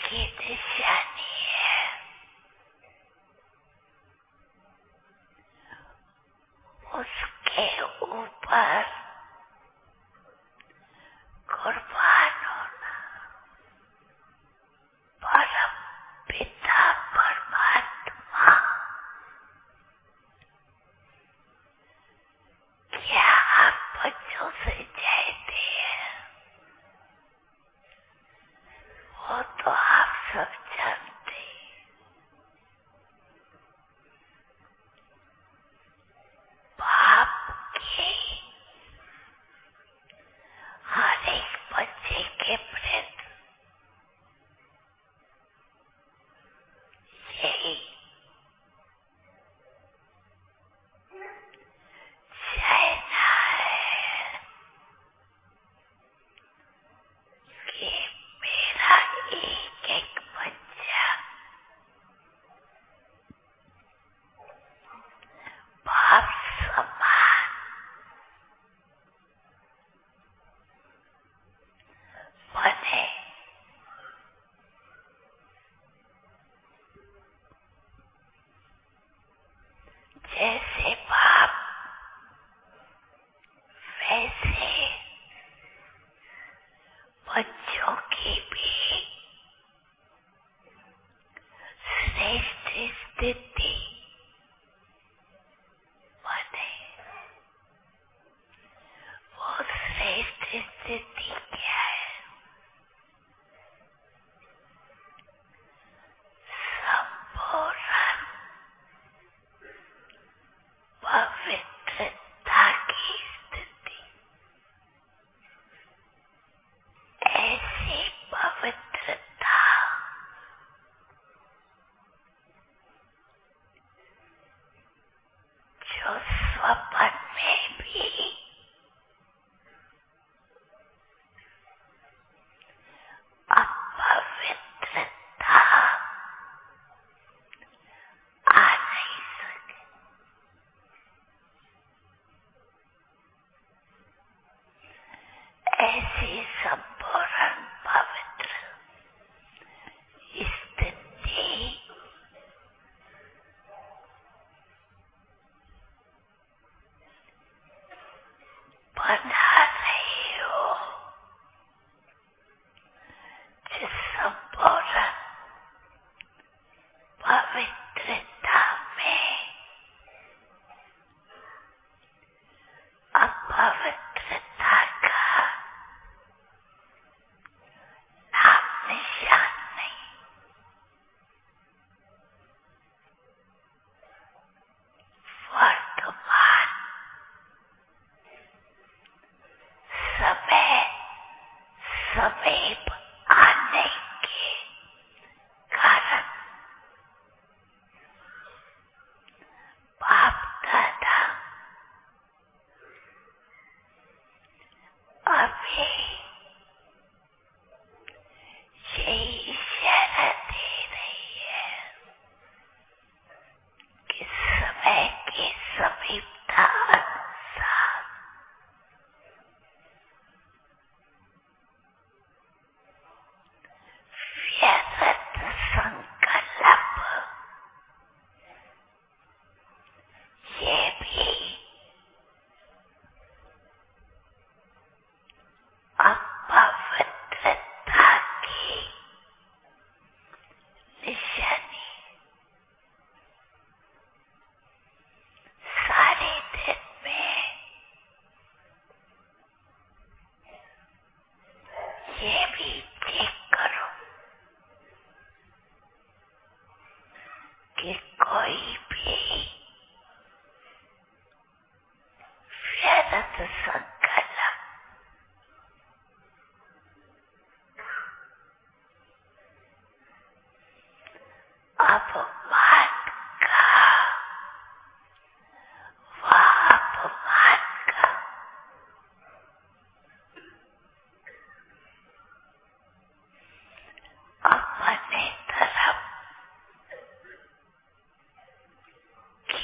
की निशानी है। उसके ऊपर कुर्बान होना परम पिता परमात्मा क्या आप बच्चों से चाहते हैं? वो तो आप सब जानते। बाप की हर एक बच्चे के प्रति यही चाहना है कि मेरा एक एक बच्चा बाप समान बने। जैसे बाप वैसे बच्चों की भी श्रेष्ठ स्थिति बने। वो श्रेष्ठ स्थिति क्या है? संपूर्ण पवित्रता की स्थिति। ऐसी पवित्रता जो स्वप्न में भी अपवित्रता आ नहीं सके। ऐसी संपूर्ण पवित्र स्थिति बना रही हो, जिस संपूर्ण पवित्रता में अपवित्रता का नाम निशान नहीं। वर्तमान समय समीप आने के कारण बाप दादा अभी यही इशारा दे रही है कि समय की समीपता अनुसार व्यर्थ संकल्प ये भी अपवित्रता की निशानी। सारे दिन में ये भी चेक करो कि कोई भी व्यर्थ संकल्प अपमान का व अपमान का अपने तरफ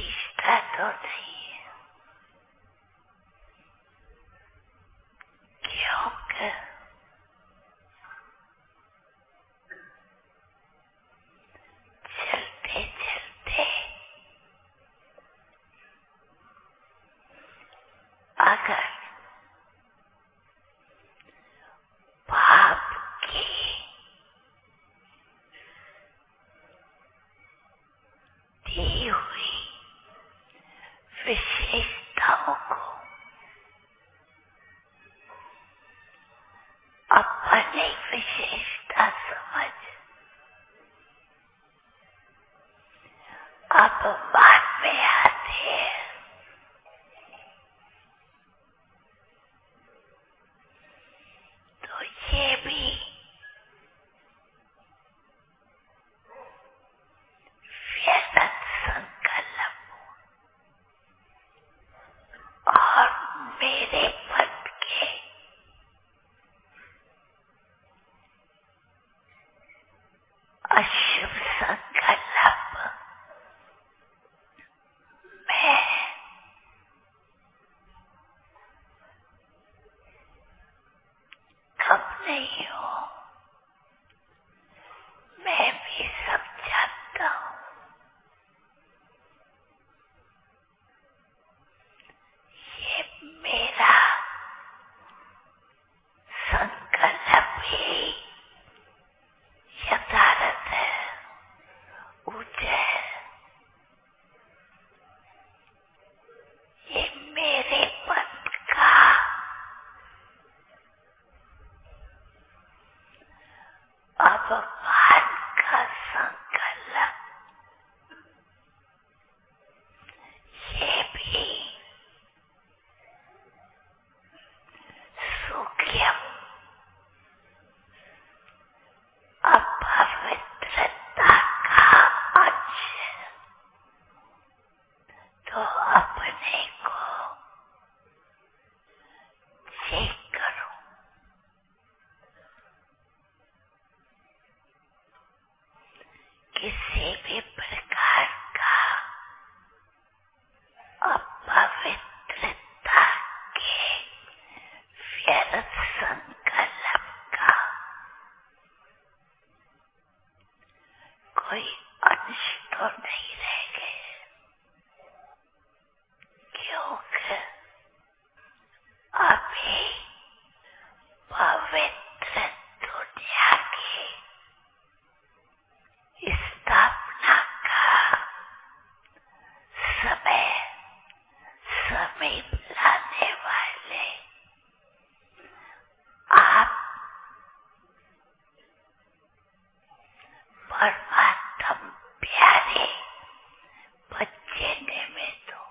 भगवान का संकल्प ये भी सूक्ष्म अपवित्रता का अंश है। तो अपने को चेक करो। किसी भी प्रकार का अपवित्रता के व्यर्थ संकल्प का कोई अंश तो नहीं रह गए, क्योंकि अभी पवित्र दुनिया की स्थापना का समय समीप लाने वाले आप परमात्म प्यारे बच्चे निमित्त हो।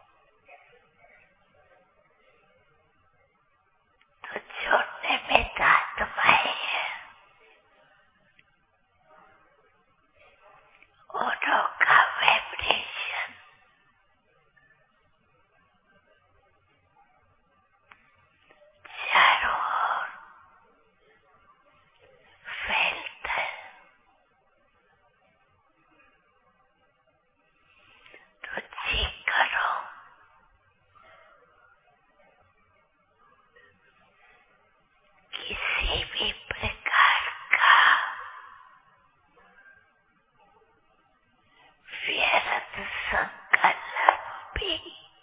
तो जो निमित्त आत्माएं हैं उनों का वाइब्रेशन चारों ओर फैलता है। तो चेक करो किसी भी प्रकार का व्यर्थ संकल्प भी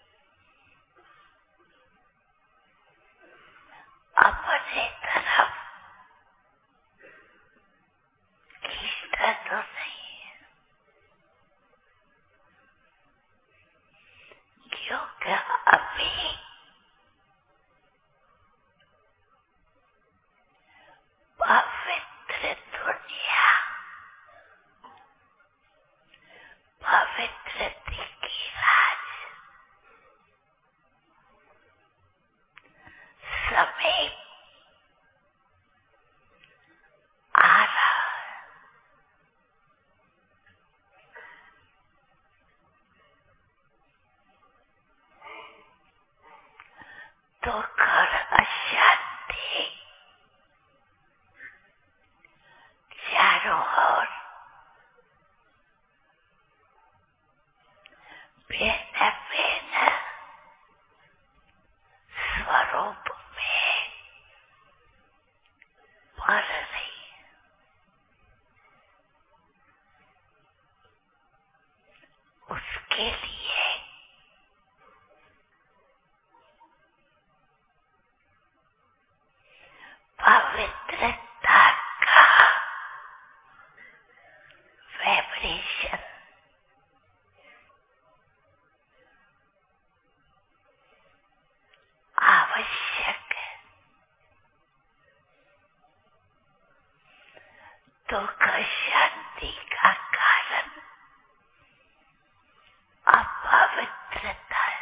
अपने तरफ खींचता तो नहीं है, क्योंकि अभी पवित्र दुनिया पवित्रता की राज समीप आ रहा है। तो कर अशांति चारों ओर भिन्न भिन्न स्वरूप में बढ़ रही है। उसके लिए पवित्रता का वाइब्रेशन आवश्यक है। दुख शांति का कारण अपवित्रता है।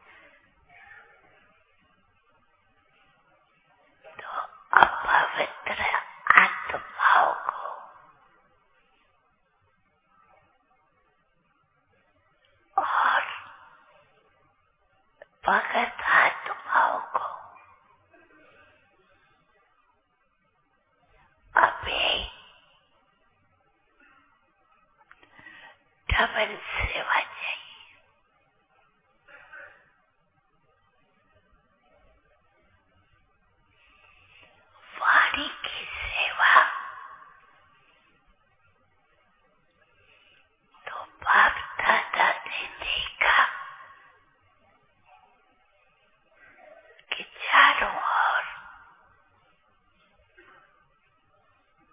तो अपवित्र आत्माओं को और भगत आत्माओं को अभी डबल सेवा चाहिए। वाणी की सेवा तो बाप दादा ने देखा कि चारों ओर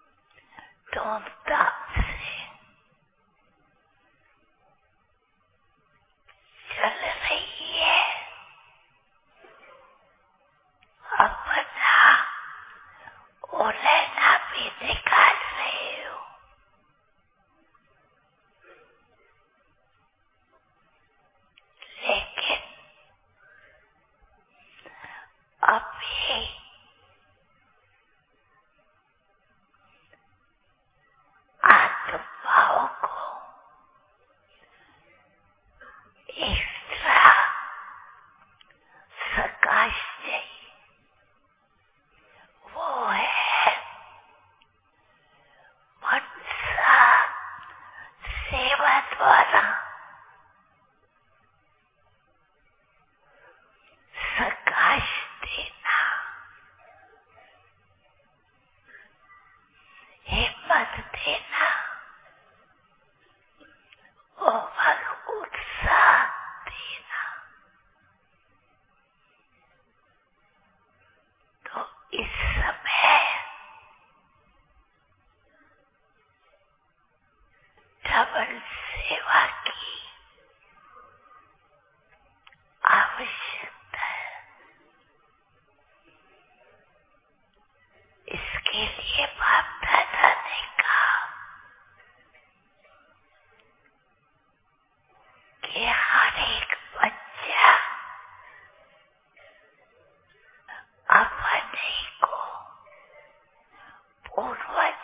धूमधाम से श्रवण सेवा की आवश्यकता है। इसके लिए बाप दादा ने कहा कि हर एक बच्चा अपने को पूर्वज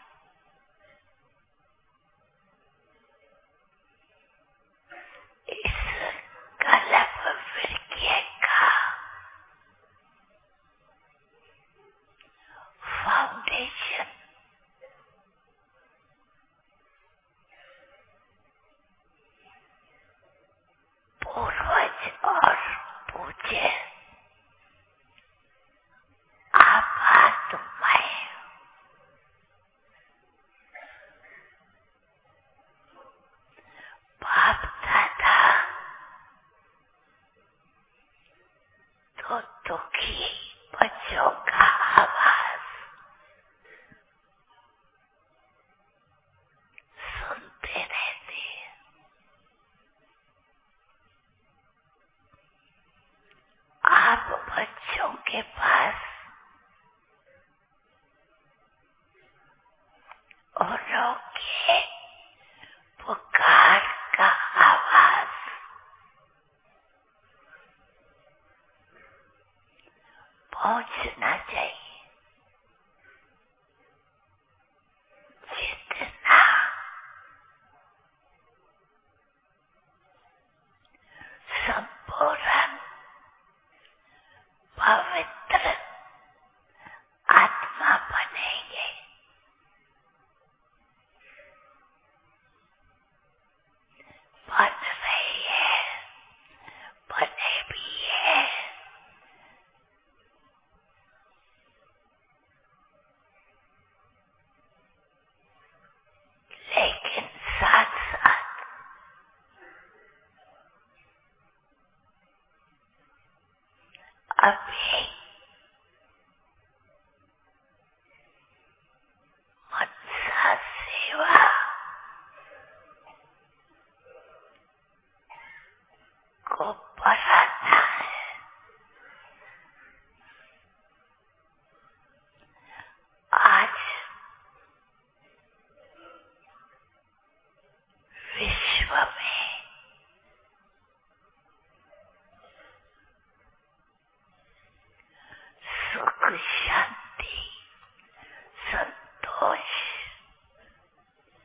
इस कल्प वृक्ष का फाउंडेशन पूर्वज और पूज्य आत्माएं बाप दादा तो दुखी बच्चों का आवाज सुनते रहते हैं। आप बच्चों के पास औरों के पुकार का आवाज पहुंचना चाहिए। जितना संपूर्ण पवित्र आत्मा बनेंगे, बन रही है, बने भी है। लेकिन साथ साथ अभी मनसा सेवा को बढ़ाना है। आज विश्व में सुख, शांति, संतोष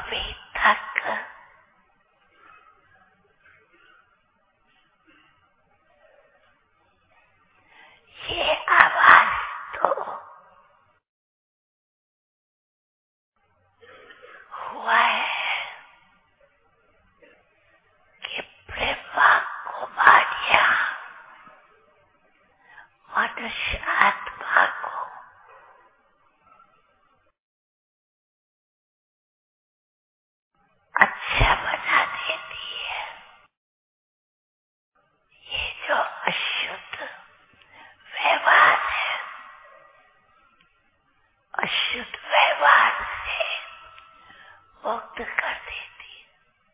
अभी तक ये आवाज तो हुआ है कि ब्रह्मा कुमारियां मनुष्य आत्मा को अच्छा बना देती है। ये जो अशुद्ध व्यवहार है, अशुद्ध व्यवहार से मुक्त कर देती है।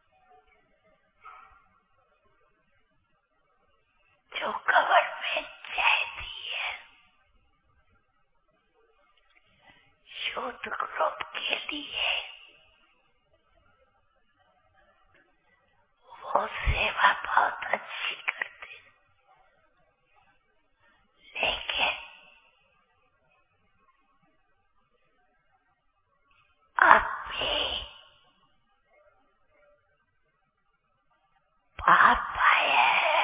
जो गवर्नमेंट चाहती है यूथ ग्रुप के लिए, वो सेवा बहुत अच्छी करते, लेकिन अब भी पाप आया है।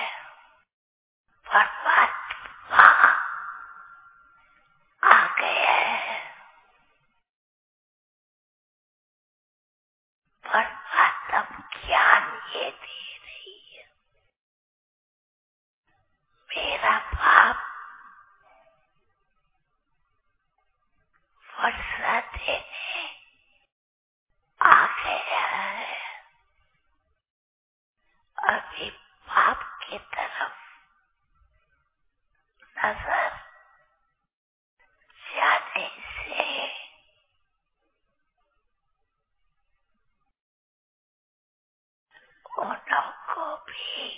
परमात्मा आ गया है। परमात्मा ज्ञान ये दे रही है। मेरा पाप वर्षा देने आ गया है। अभी पाप की तरफ नजर जाने से उन्हों को भी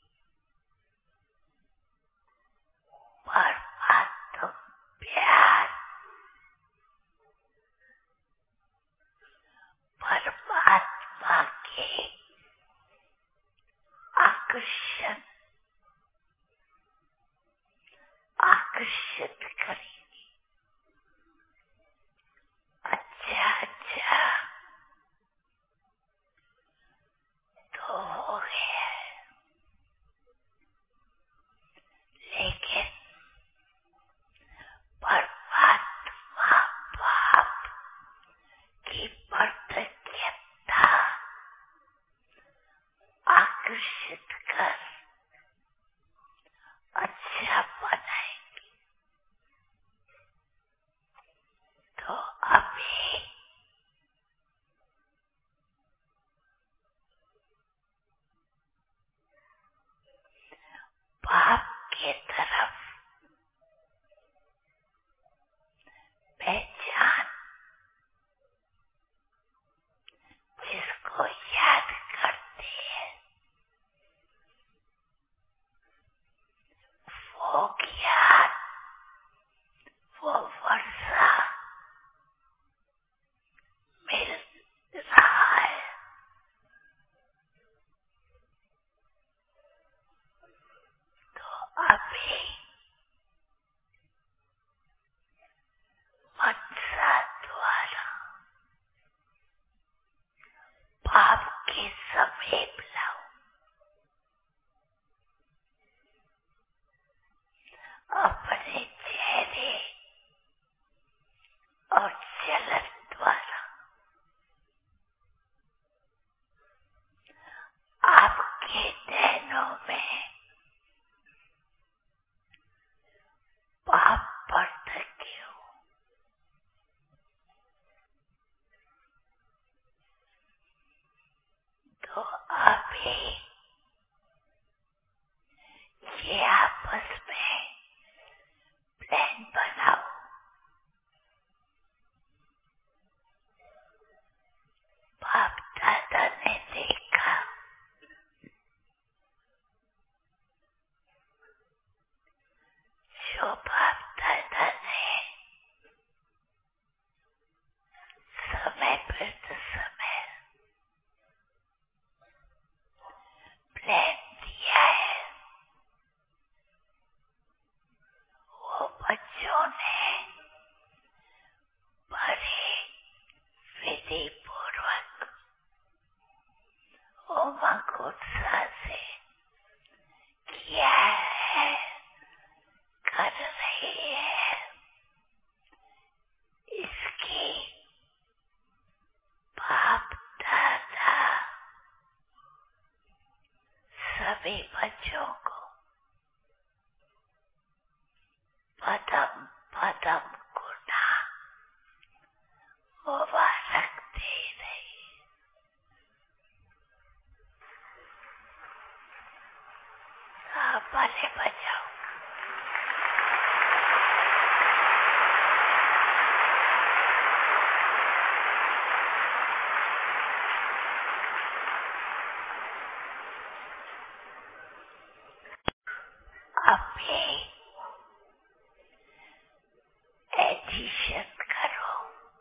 परमात्मा प्यार, परमात्मा के आकर्षण, आकर्षित करेगी। अच्छा अच्छा तो हो गया है, लेकिन परमात्मा पाप की प्रतिज्ञता आकर्षित कर अच्छा बनाएगी। तो अभी पाप की तरफ पहचान, जिसको याद करते हैं वो ज्ञान, वो वर्षा मिल रहा है। तो अभी मनसा द्वारा पाप के समीप लाओ। अपने चेहरे और चलन द्वारा आपके नैनों में पाप बढ़ते क्यों? तो अभी ये आपस में प्लान बनाओ सभी बच्चों को पदम पदम गुना मुबारक दे रही। भले बजाओ। अभी एडिशन करो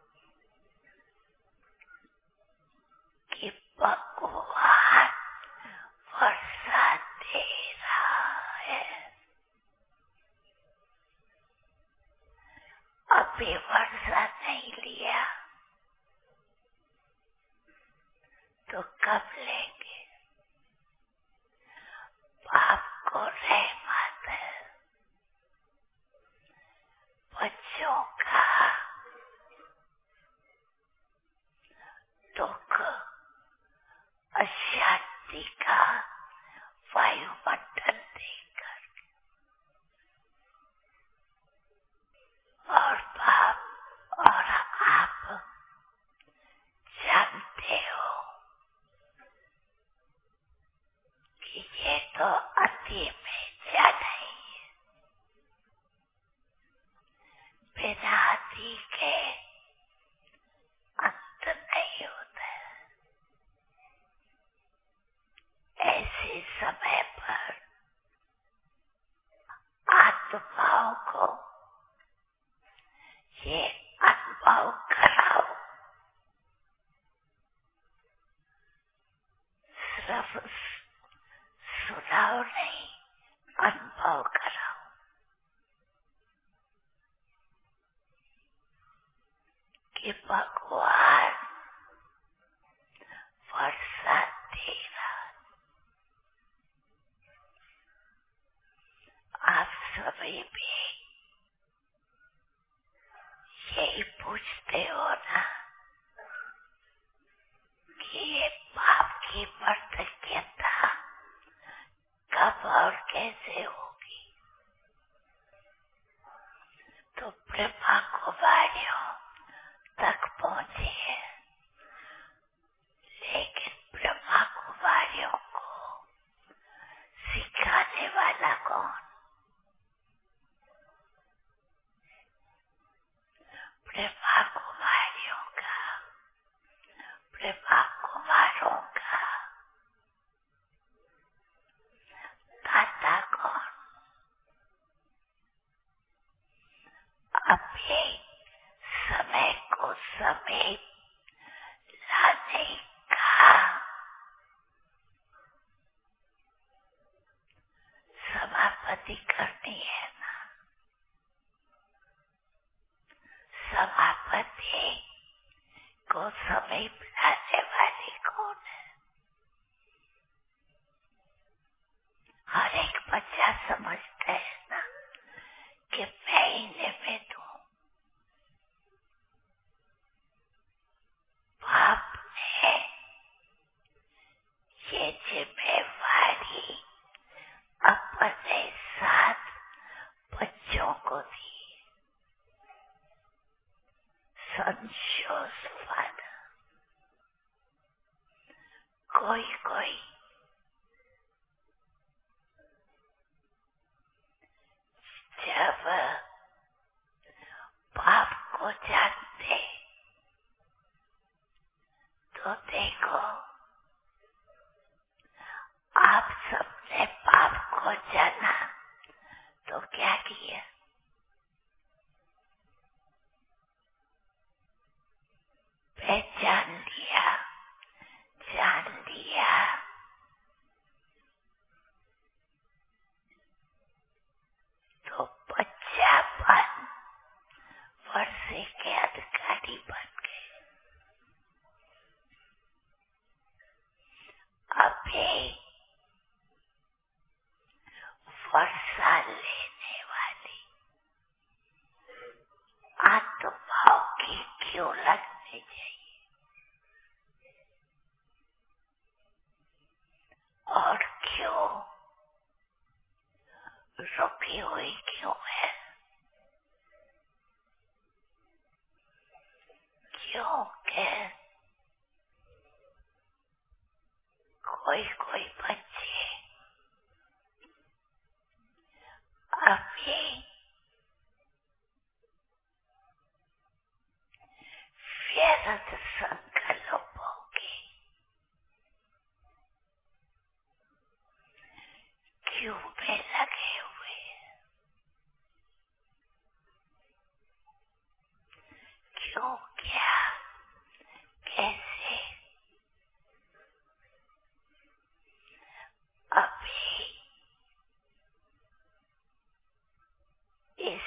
कि भगवान वर्षा दे रहा है। अभी वर्षा नहीं लिया तो कब लेंगे? बाप को रहमत है, बच्चों का दुख अशांति का वायुमंडल देकर, और बाप और आप जानते हो कि ये तो अति में जा नहीं है। बिना अति के अंत नहीं होता। ऐसे समय पर आत्माओं को ये अनुभव कराओ। सिर्फ सुनाओ नहीं, अनुभव कराओ कि भगवान वर्षा दे रहा। आप सभी भी यही पूछते हो ना कि ये पाप की प्रतिज्ञता कब और कैसे होगी? तो ब्रह्मा कुमारियों तक पहुंचे हैं, लेकिन ब्रह्मा कुमारियों को सिखाने वाला कौन? ब्रह्मा कुमारियों का, ब्रह्मा कुमारों का दाता कौन? अभी समय को समेट लाने का समापति करनी है ना। समापति को समीप लाने वाली कौन है? हर एक बच्चा समझता है ना कि मैं इन्हें में दूं। बाप ने ये जिम्मेवारी अपने साथ बच्चों को दी। संशोष फादर, कोई कोई जब पाप को जानते तो देखो, आप सबने पाप को जाना तो क्या किया? पहचान लिया, जान लिया, तो बच्चापन वर्षे के अधिकारी बन गए। अभी वर्षा लेने वाली आत्माओं की क्यों लगनी चाहिए? और क्यों कोई कोई बच्चे अभी व्यर्थ संकल्पों की क्यों में लगे हुए हैं? क्यों, क्या, कैसे? अभी इस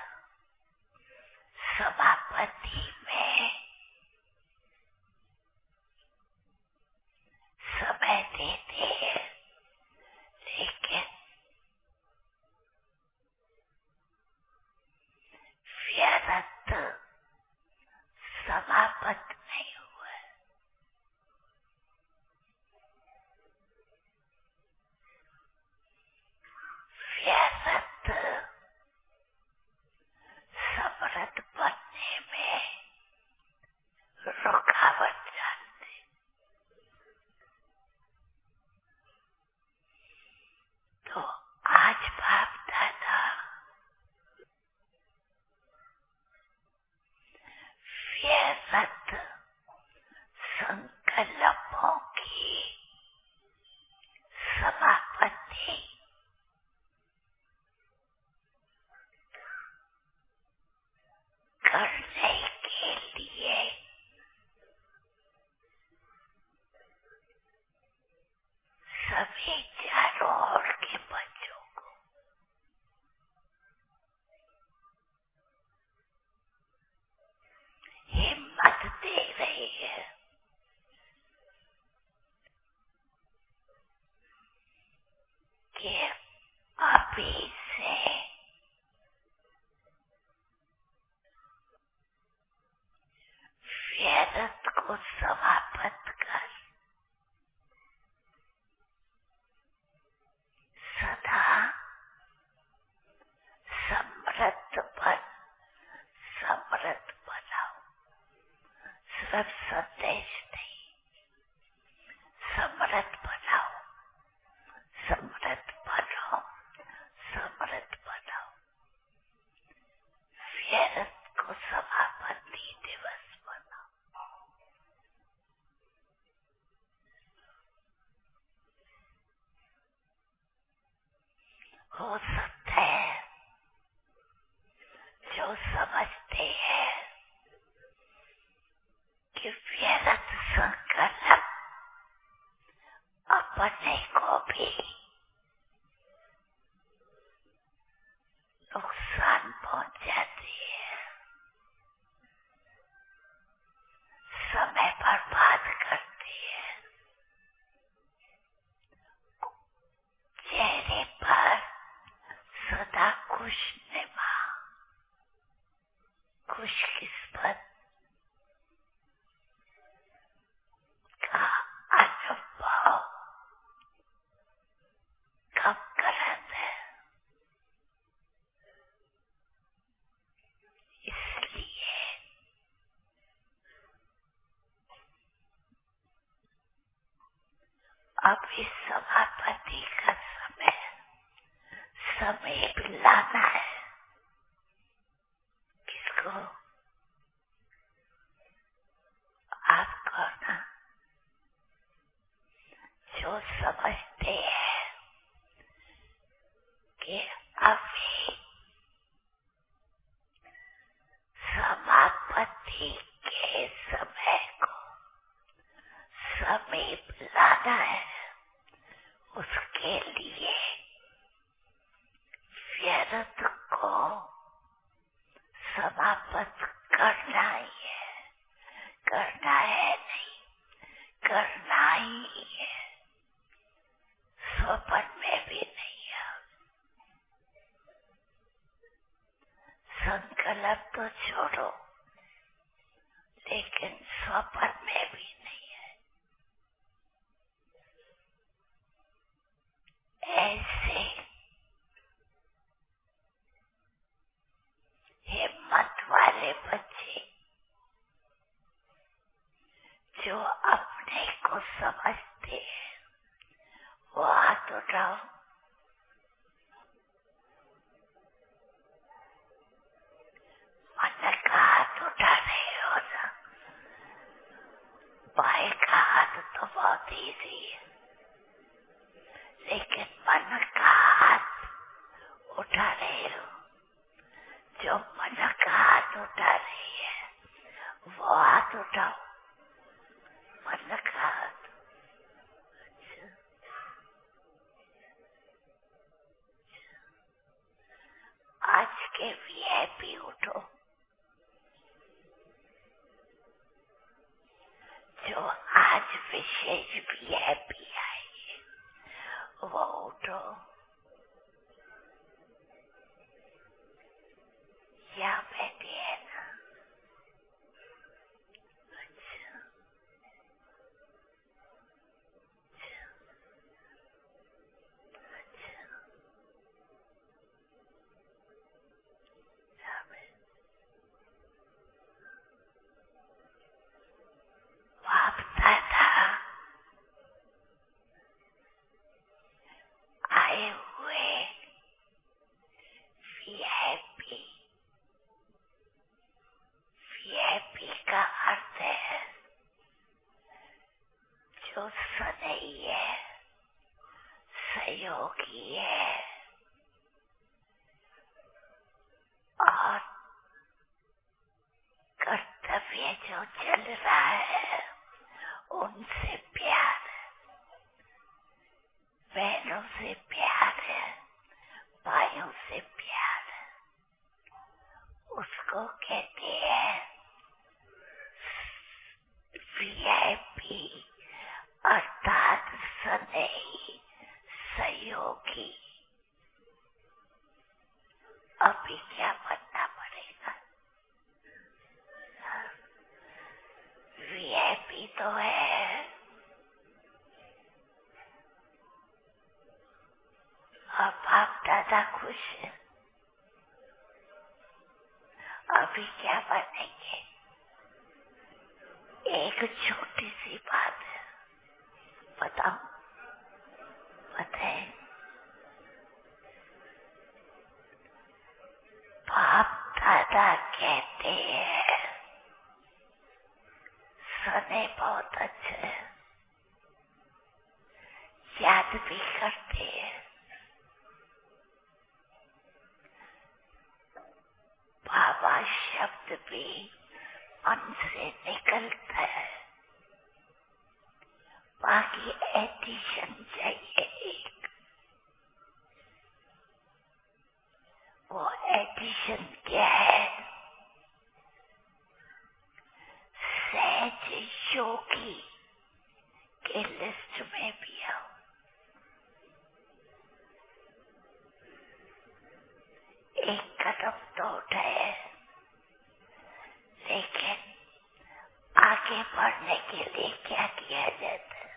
समापति में समय देते हैं, लेकिन व्यर्थ समाप्त नहीं हुआ। व्यर्थ समृद्ध बनने में रुकावट डालते। तो आज बाप दादा व्यर्थ संकल्पों की समाप्ति करने के लिए सभी चारों ओर के बच्चों को हिम्मत दे रही है कि अभी से व्यर्थ को समाप्त कर सदा समृद्ध बनाओ। सिर्फ संदेश नहीं, समृद्ध बनाओ, समृद्ध बनाओ, समृद्ध बनाओ। व्यर्थ को समापति दिवस बनाओ। हो सकता है जो समझते हैं कि व्यर्थ संकल्प अपने को भी नुकसान पहुंचाती है, समय बर्बाद करती है, चेहरे पर सदा खुशनुमा, खुशकिस्मत का अनुभव कम करता है। इसलिए अब इस समापति का समय भी लाना है। किसको? आपको ना, जो समझते हैं कि अभी समापति के समय को समीप लाना है, उसके लिए व्यर्थ को समाप्त करना ही है, करना है नहीं, करना ही है। स्वप्न में भी नहीं है। संकल्प तो छोड़ो, लेकिन स्वप्न में भी नहीं है। ऐसे हिम्मत वाले बच्चे जो अपने को समझते हैं, हाथ उठाओ। मन का हाथ उठा रहे हो ना, बाएं का हाथ तो बहुत इजी है, लेकिन मन का हाथ उठा रहे हो। जो मन का हाथ उठा रही है वो हाथ उठाओ, मन का हाथ। आज के वीआईपी उठो, जो आज विशेष वीआईपी आई है वो उठो। या बैठी है ना? अच्छा, बाप दादा आए हुए वीआईपी, वीआईपी का अर्थ है जो सदैव है, सहयोगी है और कर्तव्य जो चल रहा है उनसे प्यार है, बहनों से प्यार है, भाइयों से प्यार है, उसको कहते हैं वीआईपी, अर्थात सदैव सहयोगी। अभी क्या बनना पड़ेगा? वीआईपी तो है और बाप दादा खुश है। अभी क्या बनेंगे? एक छोटी सी बात है, बताओ, बताए। बाप दादा कहते हैं सुने बहुत अच्छे हैं, याद भी करते हैं। बाबा शब्द भी मन से निकलता है, बाकी एडिशन चाहिए एक। वो एडिशन क्या है? सहज योगी के लिस्ट में भी आओ। एक कदम तो उठाए, लेकिन आगे बढ़ने के लिए क्या किया जाता है?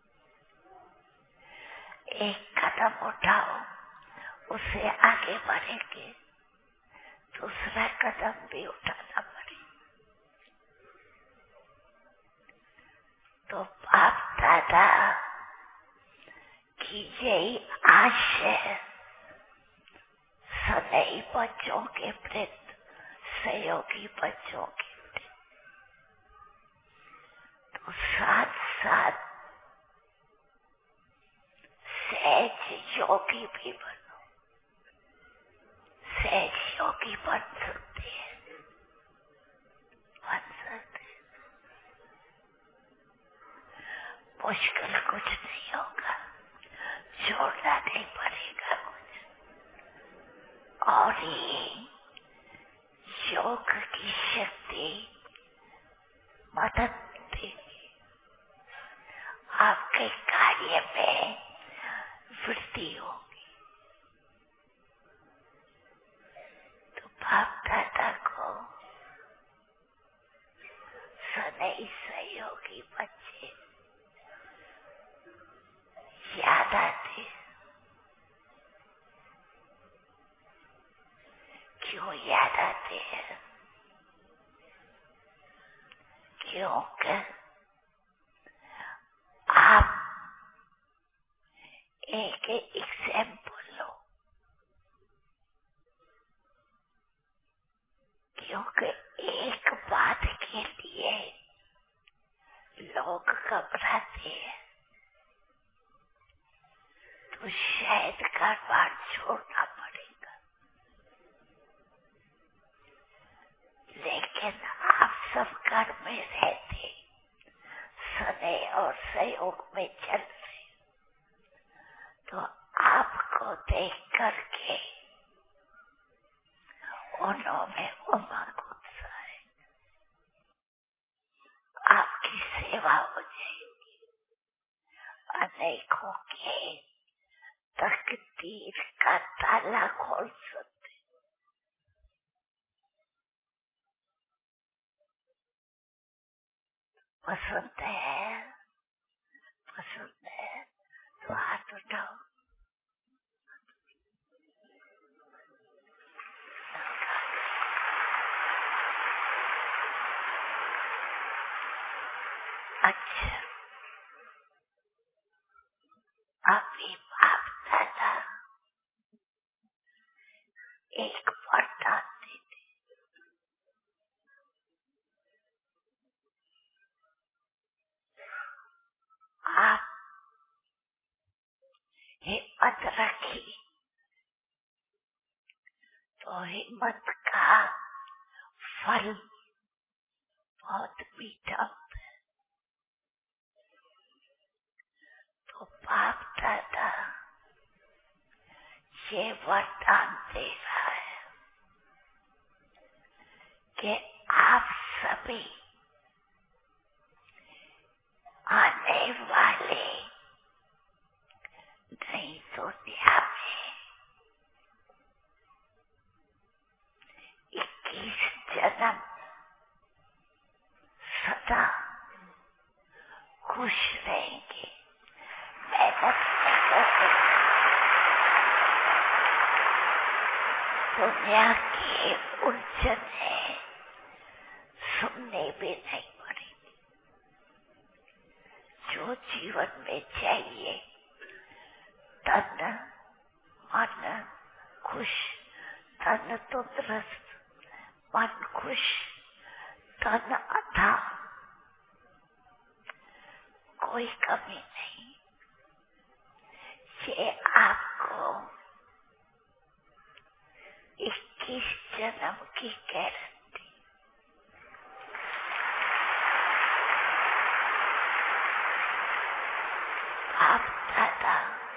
एक कदम उठाओ, उससे आगे बढ़ेंगे, दूसरा कदम भी उठाना पड़े। तो बाप दादा की यही आशय है सदैव बच्चों के प्रति, सहयोगी बच्चों के प्रति। तो साथ साथ सहज योगी भी बनो, सहज योगी बन सकते हैं, बन सकते हैं। मुश्किल कुछ नहीं होगा, छोड़ना नहीं पड़ेगा कुछ। और ये योग की शक्ति मदद देगी, आपके कार्य में वृद्धि होगी। तो बाप दादा को सदैव सहयोगी बच्चे याद आते। क्यों याद आते हैं? क्योंकि आप एक एग्जाम्पल लो, क्योंकि एक बात के लिए लोग घबराते हैं तो शायद कारोबार छोड़ना पड़ेगा, लेकिन आप सब घर में रहते स्नेह और सहयोग में चल रहे, तो आपको देख करके उन्होंने उमंग उत्साह है, आपकी सेवा हो जाएगी, अनेकों के तकदीर का ताला खोल सकते। पसंद है, पसंद है तो हाथ उठाओ। अच्छा, अभी बाप दादा एक वरदान देते, आप हिम्मत रखी तो हिम्मत का फल बहुत मीठा होता है। तो बाप दादा ये वरदान दे रहा है कि आप सभी आने वाले नई दुनिया में 21 जन्म सदा खुश रहेंगे, मेहनत नहीं करेंगे, दुनिया की उलझनें सुनने भी नहीं पड़ेगी। जो जीवन में चाहिए, तन मन खुश, तन तंदुरुस्त, मन खुश, तन अथा, कोई कमी नहीं, ये आपको 21 जन्म की गारंटी। आप दादा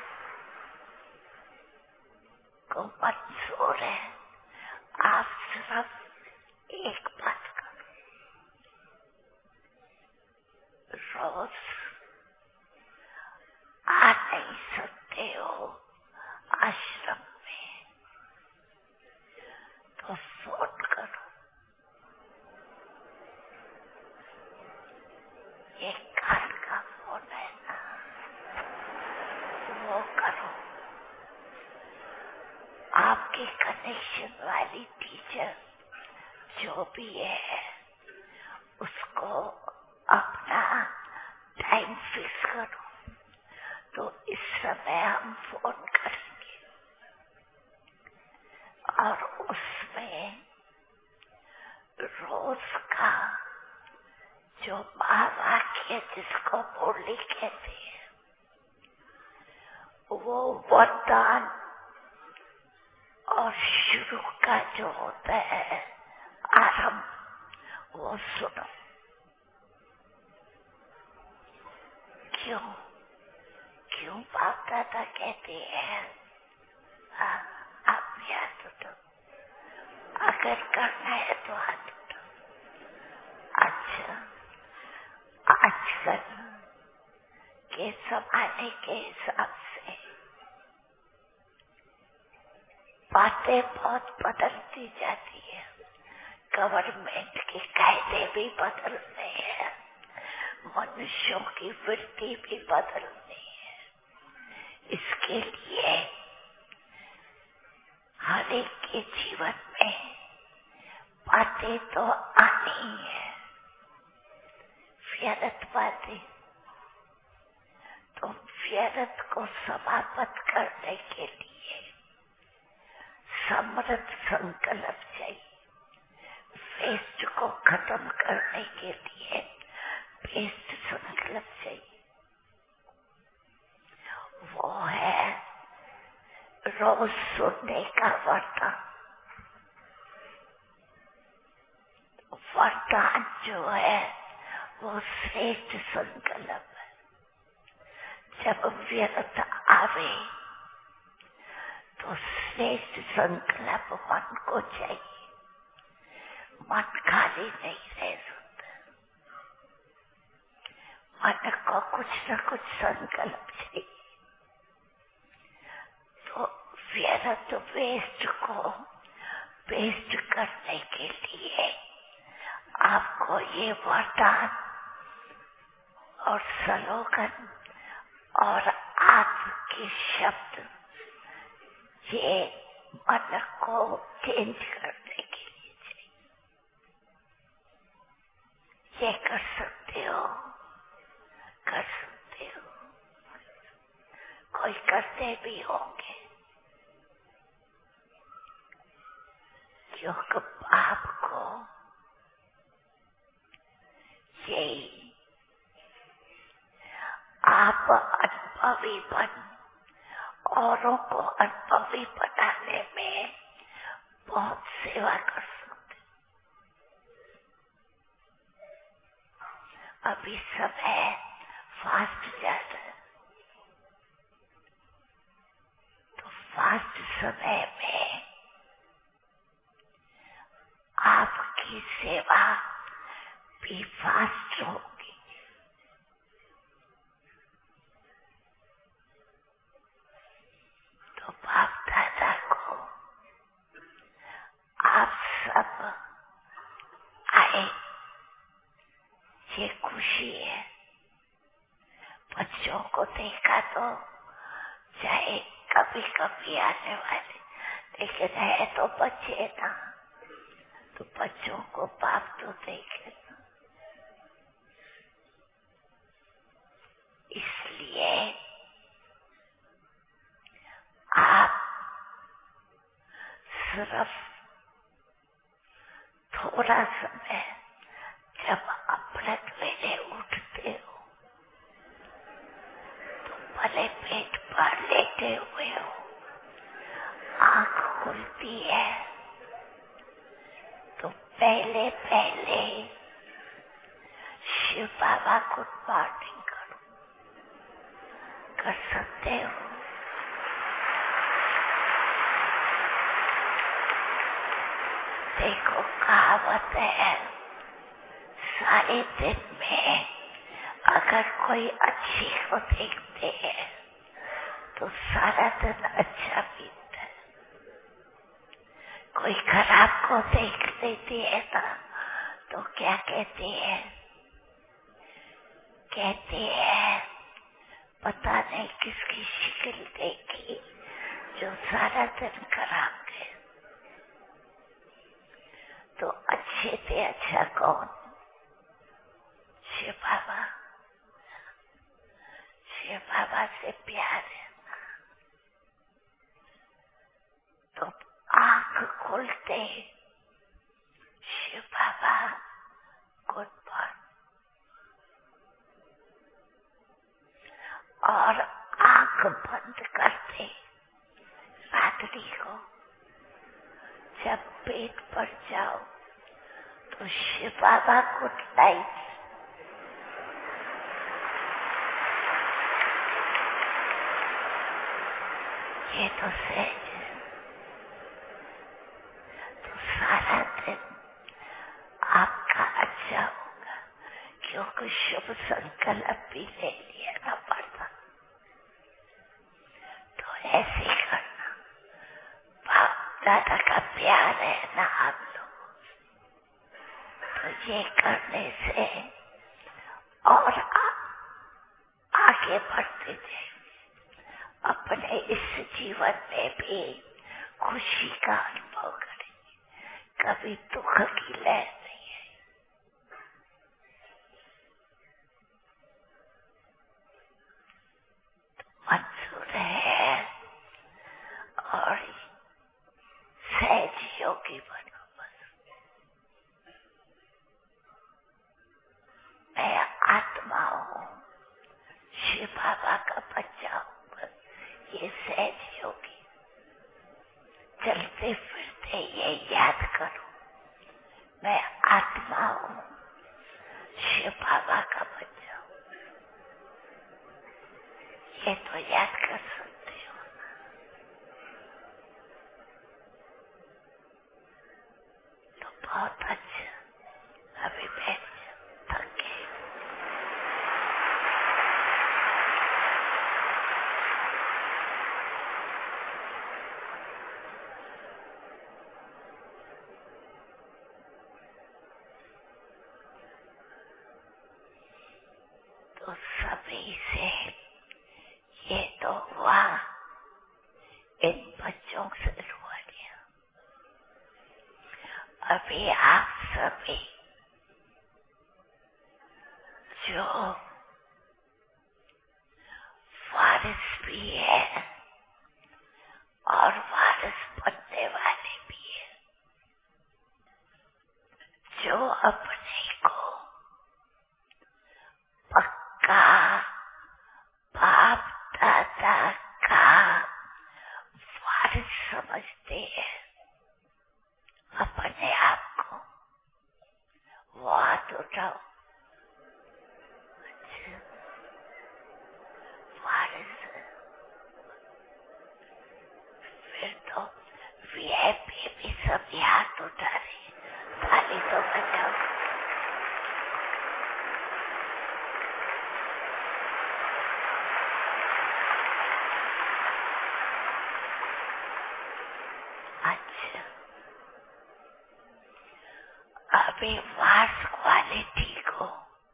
को मंजूर है, आप सिर्फ एक बात करो, रोज आ नहीं सकते हो आश्रम में तो फोन करो, ये कान का फोन है ना, वो करो। आपके कनेक्शन वाली टीचर जो भी है उसको अपना टाइम फिक्स करो, तो इस समय हम फोन करेंगे और उसमें रोज का जो महावाक्य जिसको मुरली कहते हैं, वो वरदान और शुरू का जो होता है आरंभ, वो सुनो। क्यों क्यों बाप दादा कहते हैं आप याद उठो, अगर करना है तो हाथ उठो। अच्छा, आजकल के जमाने के हिसाब से बातें बहुत बदलती जाती है, गवर्नमेंट के कायदे भी बदल रहे हैं, मनुष्यों की वृत्ति भी बदल रही है। इसके लिए हर एक के जीवन में बातें तो आनी है, व्यर्थ बातें तो व्यर्थ को समाप्त करने के लिए समृद्ध संकल्प चाहिए। वेस्ट को खत्म करने के लिए बेस्ट संकल्प चाहिए। वो है रोज सुनने का वरदान। वरदान जो है वो श्रेष्ठ संकल्प है। जब व्यर्थ आवे तो श्रेष्ठ संकल्प मन को चाहिए। मन खाली नहीं रह सकता, मन को कुछ न कुछ संकल्प चाहिए। तो व्यर्थ वेस्ट को बेस्ट करने के लिए आपको ये वरदान और स्लोगन और आत्म के शब्द ये मन को चेंज करने के लिए चाहिए। ये कर सकते हो, कर सकते हो। कोई करते भी होंगे क्योंकि आपको यही आप अनुभवी बन औरों को अनुभवी बनाने में बहुत सेवा कर सकते। अभी समय फास्ट जाता है, तो फास्ट समय में आपकी सेवा भी फास्ट होगी। तो बाप दादा को आप सब आए, ये खुशी है। बच्चों को देखा तो चाहे कभी कभी आने वाले, लेकिन है तो बच्चे ना, तो बच्चों को बाप तो देखे ना। इसलिए आप सिर्फ थोड़ा समय जब अमृत वेले उठते हो तो भले पेट पर लेटे हुए हो, आँख खुलती है तो पहले पहले शिव बाबा गुड मॉर्निंग करो। कर सकते हो? देखो कहावत है, सारे दिन में अगर कोई अच्छी को देखते हैं तो सारा दिन अच्छा बीतता है। कोई खराब को देख लेती है ना तो क्या कहती है? कहती है पता नहीं किसकी शक्ल देखी जो सारा दिन खराब है। तो अच्छे से अच्छा कौन? शिव बाबा। शिव बाबा से प्यार है ना, तो आंख खोलते शिव बाबा गुड मॉर्निंग, और आंख बंद करते रात्रि को जब पेट पर जाओ तो शिव बाबा गुड नाइट। ये तो सहज है। तो सारा दिन आपका अच्छा होगा क्योंकि शुभ संकल्प भी ले लेना पड़ता। तो ऐसे करना, बाप दादा का प्यार है ना आप लोगों से, तो ये करने से और आगे बढ़ते जाए। अपने इस जीवन में भी खुशी का अनुभव करेंगे, कभी दुख की लहर नहीं है। ये सहज योगी, चलते फिरते ये याद करो, मैं आत्मा हूँ, शिव बाबा का बच्चा हूँ। ये तो याद कर सकते हो। तो बहुत अच्छा, अभी बैठ थक गए। तो सभी से ये तो हुआ, इन बच्चों से हुआ गया। अभी आप सभी जो वारिस भी है और वारिस बनने वाले भी है, जो अपने को पक्का बाप दादा का वारिस समझते हैं, अपने आप को, वो हाथ उठाओ। वारिस फिर तो वीआईपी भी सब हाथ उठा रही, ताली तो बजाओ। अच्छा, अभी वास क्वालिटी को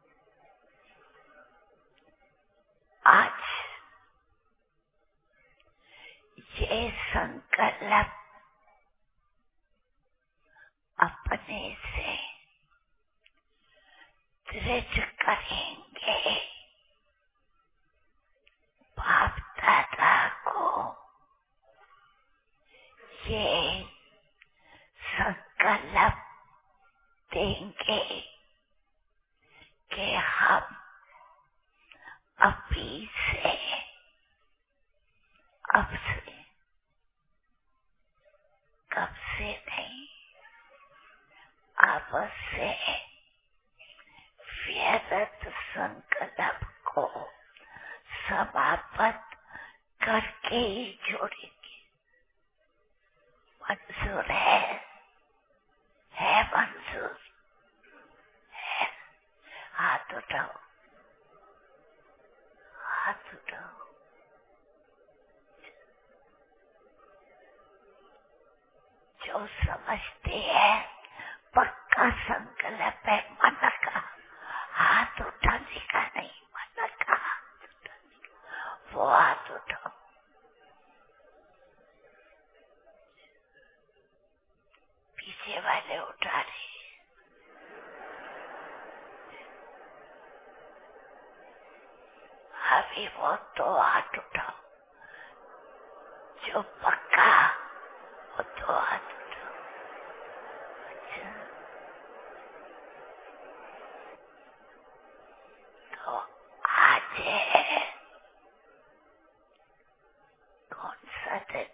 आज ये संकल्प अपने से दृढ़ करेंगे, बाप दादा को ये संकल्प देंगे कि हम अभी से, अब से, कब से नहीं, अब से व्यर्थ संकल्प को समाप्त करके ही जोड़ेंगे। मंजूर है मंजूर है। हाथ उठाओ, हाथ उठाओ। जो समझते हैं पक्का संकल्प है मन का, हाथ उठाने का नहीं, मन का हाथ उठाने का, वो हाथ उठाओ। पीछे वाले उठा रहे, अभी वो तो हाथ उठाओ, जो पक्का वो तो हाथ उठाओ। अच्छा, तो आज है कौन सा दिन?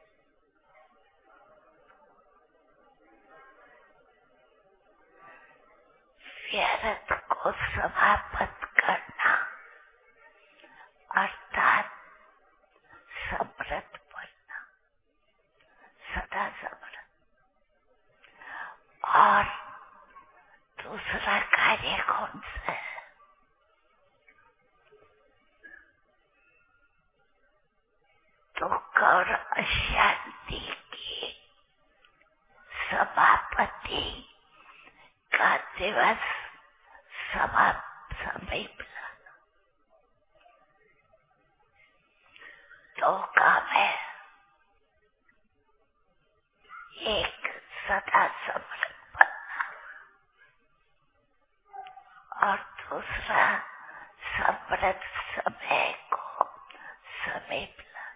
व्यर्थ को समाप्त करना अर्थात समृद्ध बनना, सदा समृद्ध। और दूसरा कार्य कौन सा है? दुख और अशांति की समाप्ति का दिवस समीप लाना। दो काम है, एक सदा समृद्ध बनना और दूसरा समृद्ध समय को समीप लाना।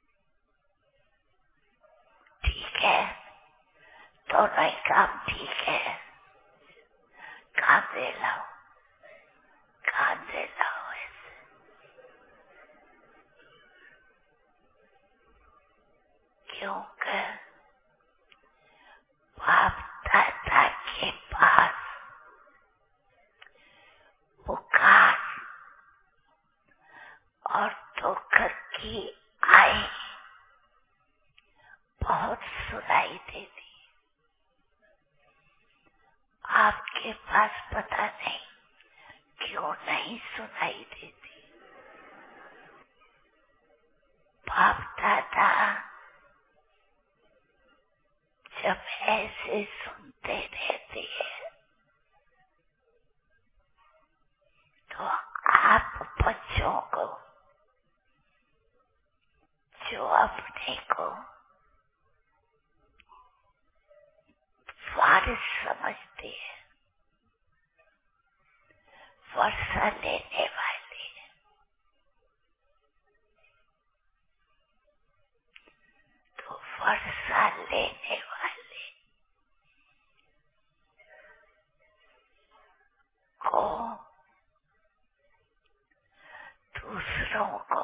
ठीक है, दोनों ही काम ठीक है। कांधे लाओ, कांधे लाओ ऐसे। पता नहीं क्यों नहीं सुनाई देती। बाप दादा जब ऐसे सुनते रहते हैं तो आप बच्चों को जो अपने को वारिस समझते हैं, वर्षा लेने वाले, तो वर्षा लेने वाले को दूसरों को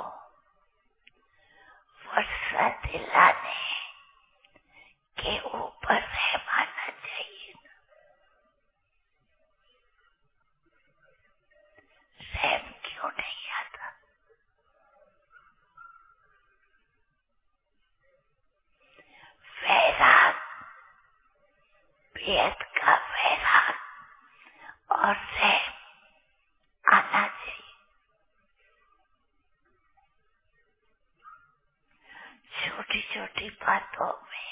वर्षा दिलाने के ऊपर रहमाना चाहिए। रहम क्यों नहीं आता? वैराग, बेहद का वैराग और रहम आना चाहिए। छोटी छोटी बातों में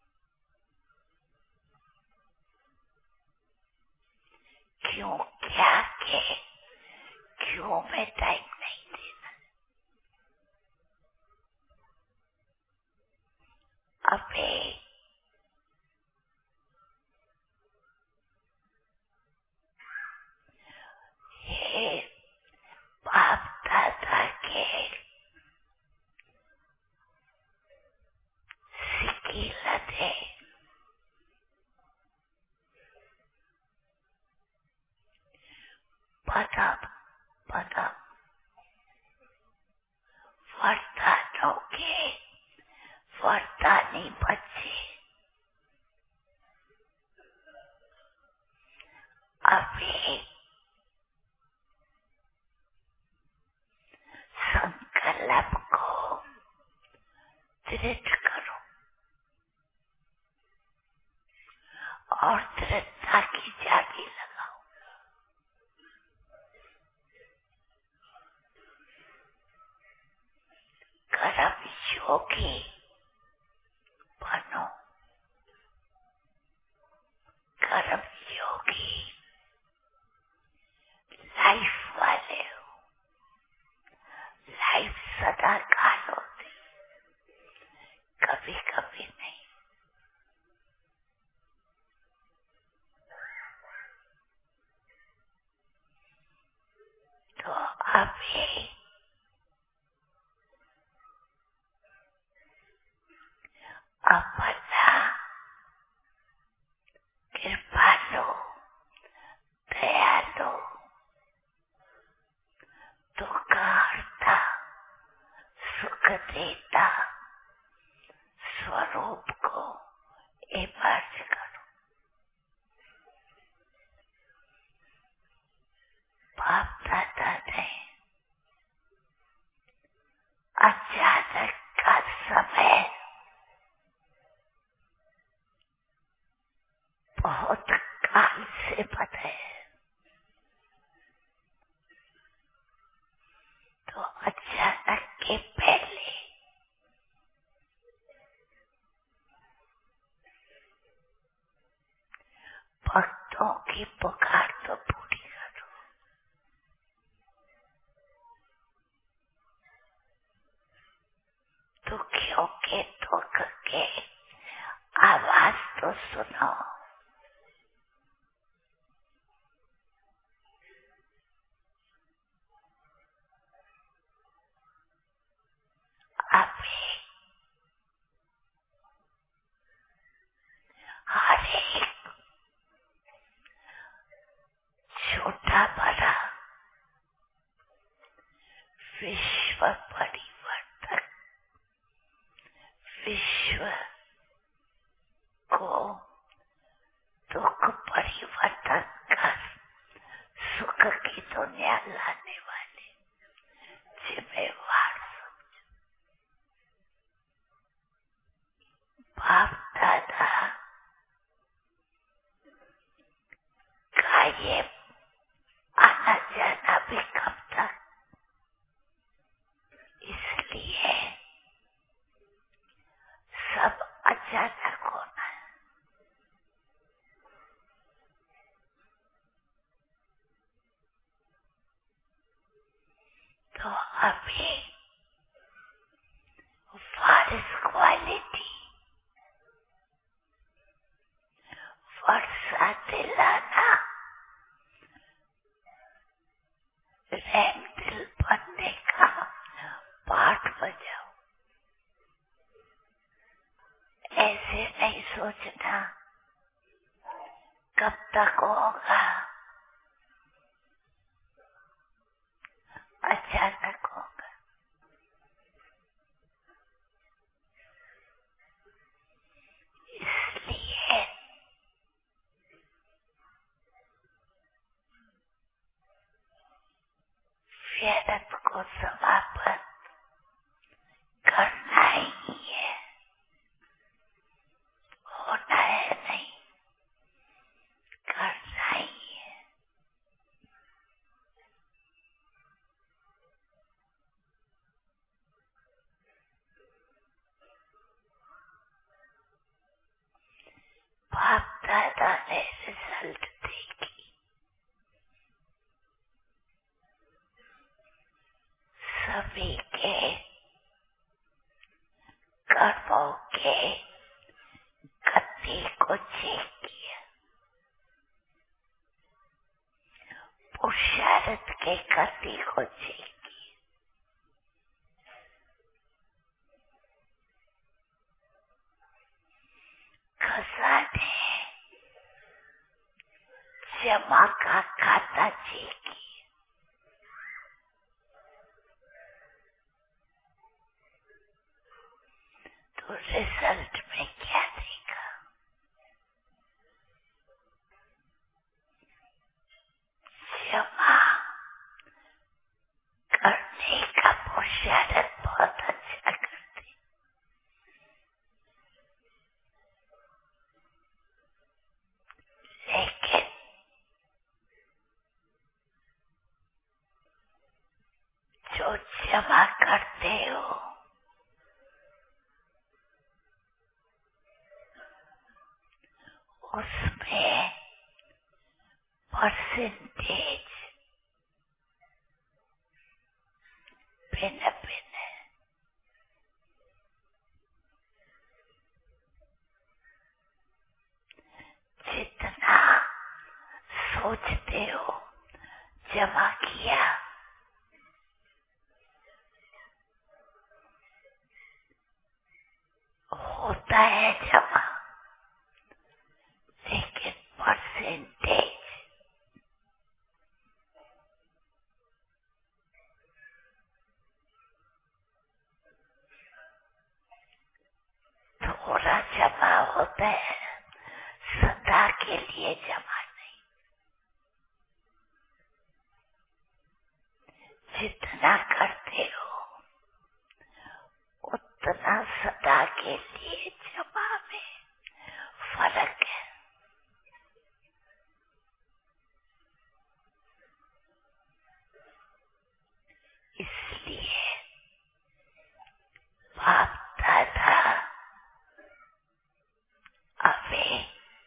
क्यों क्या के क्यों में टाइम नहीं देना। अबे ये बाप दादा के सिकीलते पदम पदम वरदानों के वरदानी बच्चे अभी संकल्प को दृढ़ करो और दृढ़ता की चाबी लगाओ। कर्म योगी बनो, कर्म योगी लाइफ वाले हो। लाइफ सदा काल होती, कभी कभी नहीं। तो अभी अपना कृपालु, दयालु, दुखहर्ता, सुख देता स्वरूप को इमर्ज करो। बाप दादा ने अचानक का समय बहुत काल से बताया, तो अचानक के पहले भक्तों की पुकार तो पूरी करो। दुखियों के दुख के आवाज तो सुनो। अभी हर एक छोटा बड़ा विश्व परिवर्तक, विश्व को दुख परिवर्तन कर सुख की दुनिया लाने वाले जिम्मेवार बाप दादा का ये अभी बारिश क्वालिटी वर्षा दिलाना रैम दिल बनने का पाठ बजाओ। ऐसे नहीं सोचना कब तक होगा, अचानक होगा। इसलिए व्यर्थ को समाप्त करना ही है, होना है नहीं, करना ही है। बाप दादा ने रिजल्ट देखी, सभी के कर्मों के गति को चेक किया, पुरुषार्थ के गति को चेक किया। खजाने जमा का खाता चेक किया, तो रिजल्ट में क्या देखा? जमा करने का पुरुषार्थ बहुत अच्छा करते, लेकिन जो जमा करते हो उसमें परसेंटेज भिन्न भिन्न है। जितना सोचते हो जमा किया, होता है जमा, लेकिन परसेंटेज थोड़ा जमा होता है, सदा के लिए जमा नहीं। जितना करते हो उतना सदा के लिए जमा में फर्क है। इसलिए बाप दादा हमें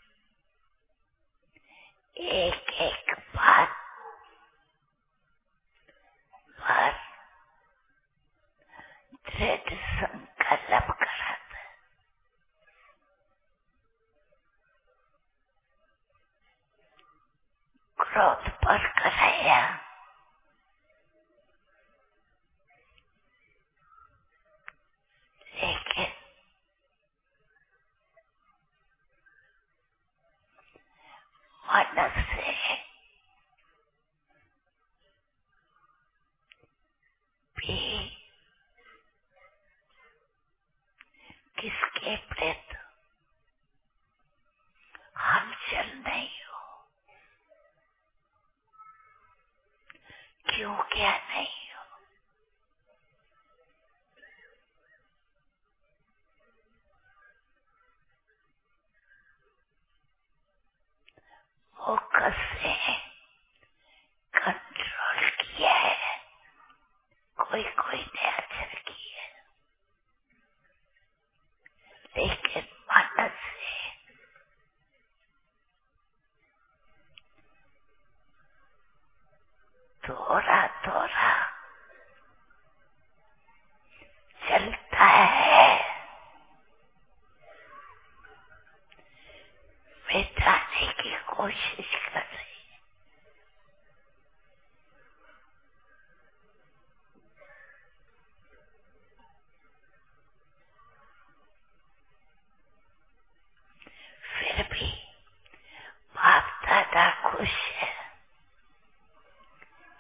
एक एक बात पर दृढ़ संकल्प कराता, क्रोध पर कराया, लेकिन मन से भी किसके प्रति हलचल नहीं हो, क्यों क्या नहीं हो। फोकस से कंट्रोल किया है, कोई कोई ने असर किया, लेकिन मन से थोड़ा थोड़ा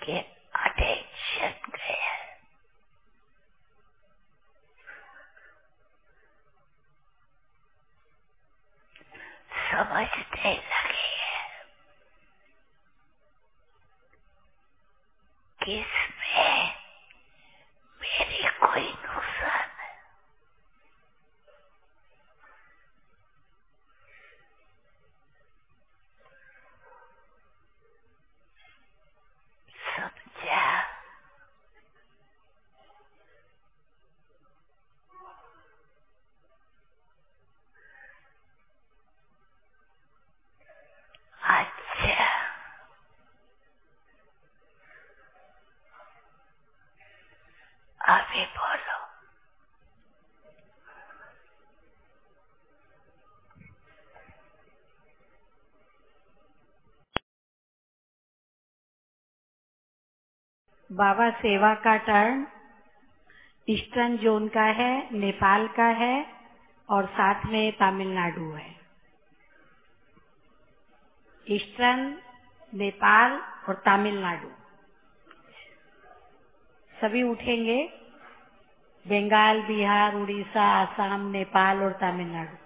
के अटेंशन गया, समझने लगे कि इसमें मेरी कोई नुकसान है। समझा? अच्छा, अभी बोलो। बाबा सेवा का टर्न ईस्टर्न जोन का है, नेपाल का है और साथ में तमिलनाडु है। ईस्टर्न, नेपाल और तमिलनाडु सभी उठेंगे। बंगाल, बिहार, उड़ीसा, आसाम, नेपाल और तमिलनाडु।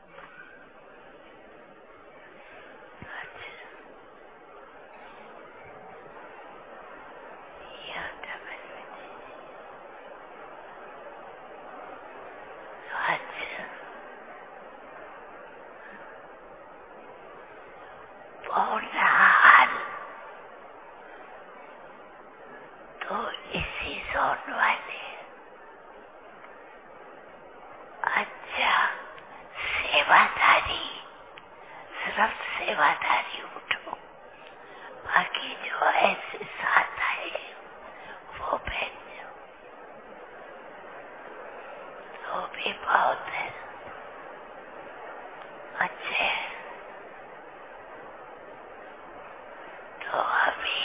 अच्छा, बोनाल तो इसी जोन वाले। अच्छा, सेवादारी, सिर्फ सेवादारी उठो, बाकी जो ऐसे साथ आए वो भेजो, वो भी बहुत है। अच्छे, तो अभी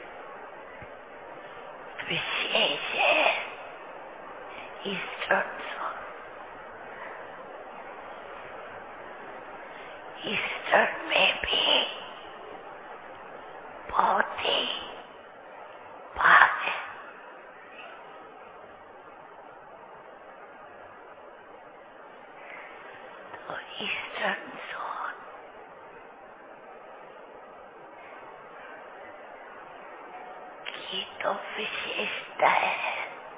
विशेष है ईस्टर्न जोन। ईस्टर्न में भी बहुत ही भाग है। तो ईस्टर्न जोन की तो विशेषता है,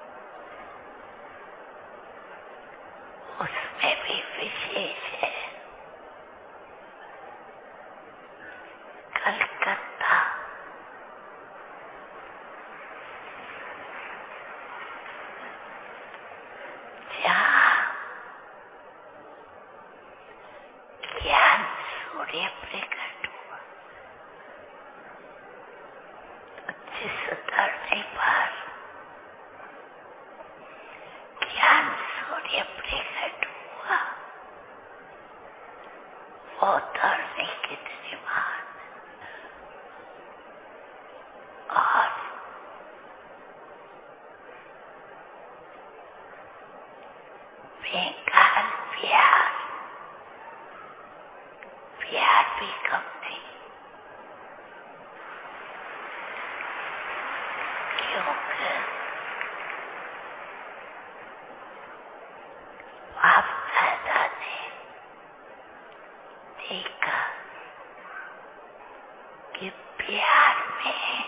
उसमें भी विशेष है। कलकत्ता, जहाँ ज्ञान सूर्य प्रकट हुआ, जिस धरती पर ज्ञान सूर्य प्रकट हुआ, वो धरती कितनी महान और बेकार प्यार भी कम नहीं, क्योंकि बाप दादा ने देखा कि प्यार में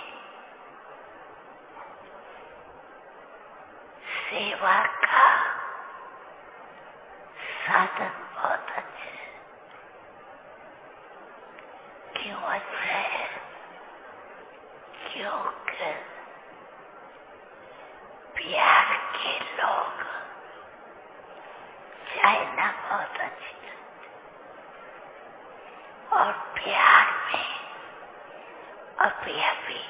सेवा का साधन बहुत अच्छा है। क्यों अच्छा है? क्योंकि प्यार के लोग चाइना बहुत अच्छी लगती, और प्यार में अभी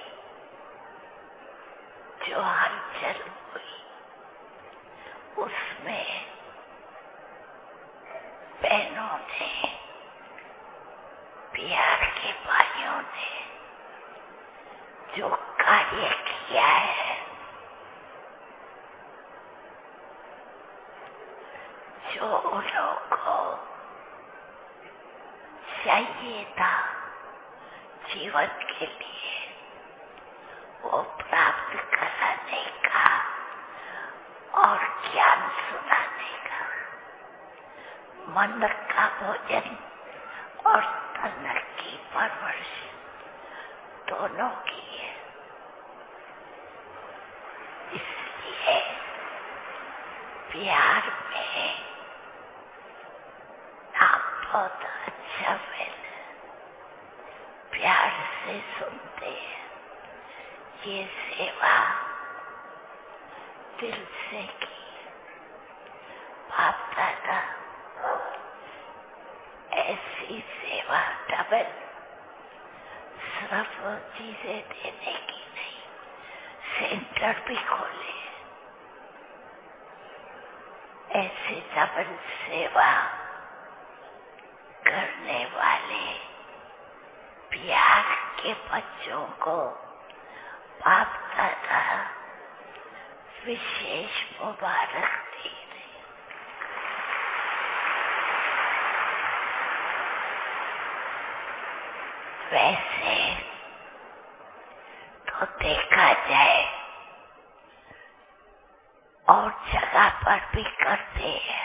जो हलचल हुई उसमें बहनों ने, प्यार के भाइयों ने जो कार्य किया है, जो उन को चाहिए था जीवन के लिए, वो प्राप्त सुनाने का और ज्ञान सुनाने का, मन का भोजन और तन की परवरिश दोनों की है। इसलिए प्यार में नाम बहुत अच्छा फैला, प्यार से सुनते हैं। ये सेवा दिल से की, बाप दादा ऐसी सेवा डबल, सिर्फ चीजें देने की नहीं, सेंटर भी खोले। ऐसी डबल सेवा करने वाले प्यार के बच्चों को बाप दादा विशेष मुबारक दे रहे। वैसे तो देखा जाए और जगह पर भी करते हैं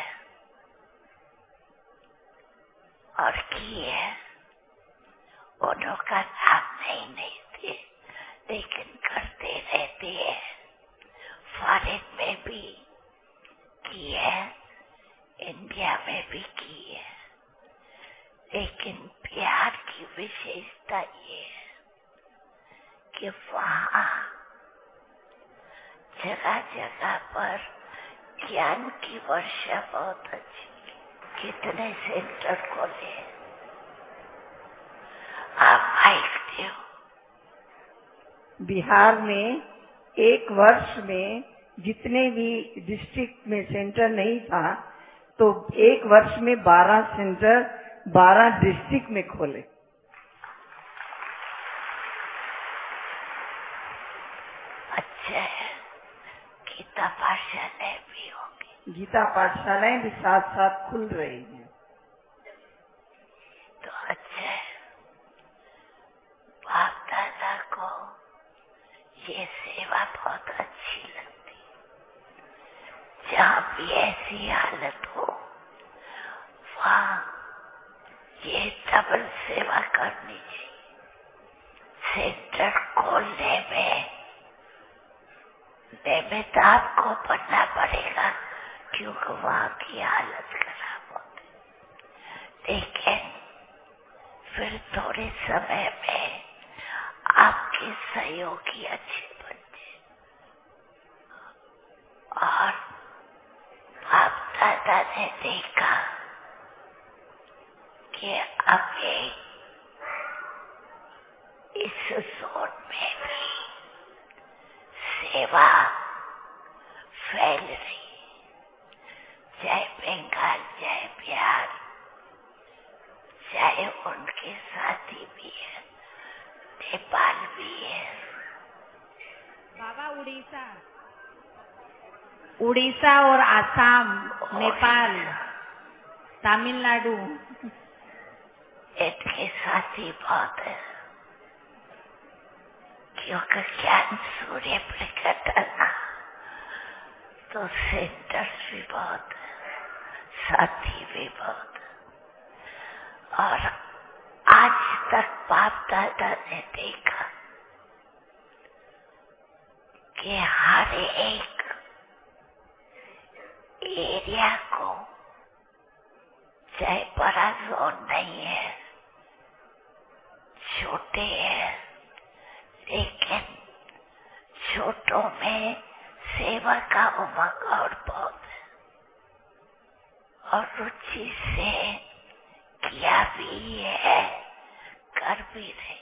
और किए, उन्हों का नाम नहीं थे, लेकिन करते रहते हैं। फॉरेन में भी किए, इंडिया में भी किए, लेकिन प्यार की विशेषता ये है कि वहाँ जगह जगह पर ज्ञान की वर्षा बहुत अच्छी। कितने सेंटर खोले आप देखते हो। बिहार में एक वर्ष में जितने भी डिस्ट्रिक्ट में सेंटर नहीं था, तो एक वर्ष में 12 सेंटर 12 डिस्ट्रिक्ट में खोले। अच्छा है, गीता पाठशालाएं भी होंगी। गीता पाठशालाएं भी साथ साथ खुल रही हैं। तो अच्छा है, बाप दादा को ये सेवा बहुत अच्छी लगती। जहाँ भी ऐसी हालत हो वहाँ ये डबल सेवा करनी चाहिए। सेंटर खोलने में तो आपको पढ़ना पड़ेगा, क्योंकि वहाँ की हालत खराब होती, लेकिन फिर थोड़े समय में आपके सहयोगी अच्छे बनते। और बाप दादा ने देखा कि अभी इस जोन में भी सेवा फैल रही, चाहे बंगाल, चाहे बिहार, चाहे उनके साथी भी है, नेपाल भी है। बाबा उड़ीसा और आसाम, नेपाल, तमिलनाडु, इनके साथी बहुत है, क्योंकि ज्ञान सूर्य प्रकट है, तो सेंटर्स भी बहुत है, साथी भी बहुत है। और आज तक बाप दादा ने देखा कि हर एक एरिया को, चाहे बड़ा जोन नहीं है, छोटे हैं, लेकिन छोटों में सेवा का उमंग और बहुत है, और रुचि से किया भी है, कर भी रहे।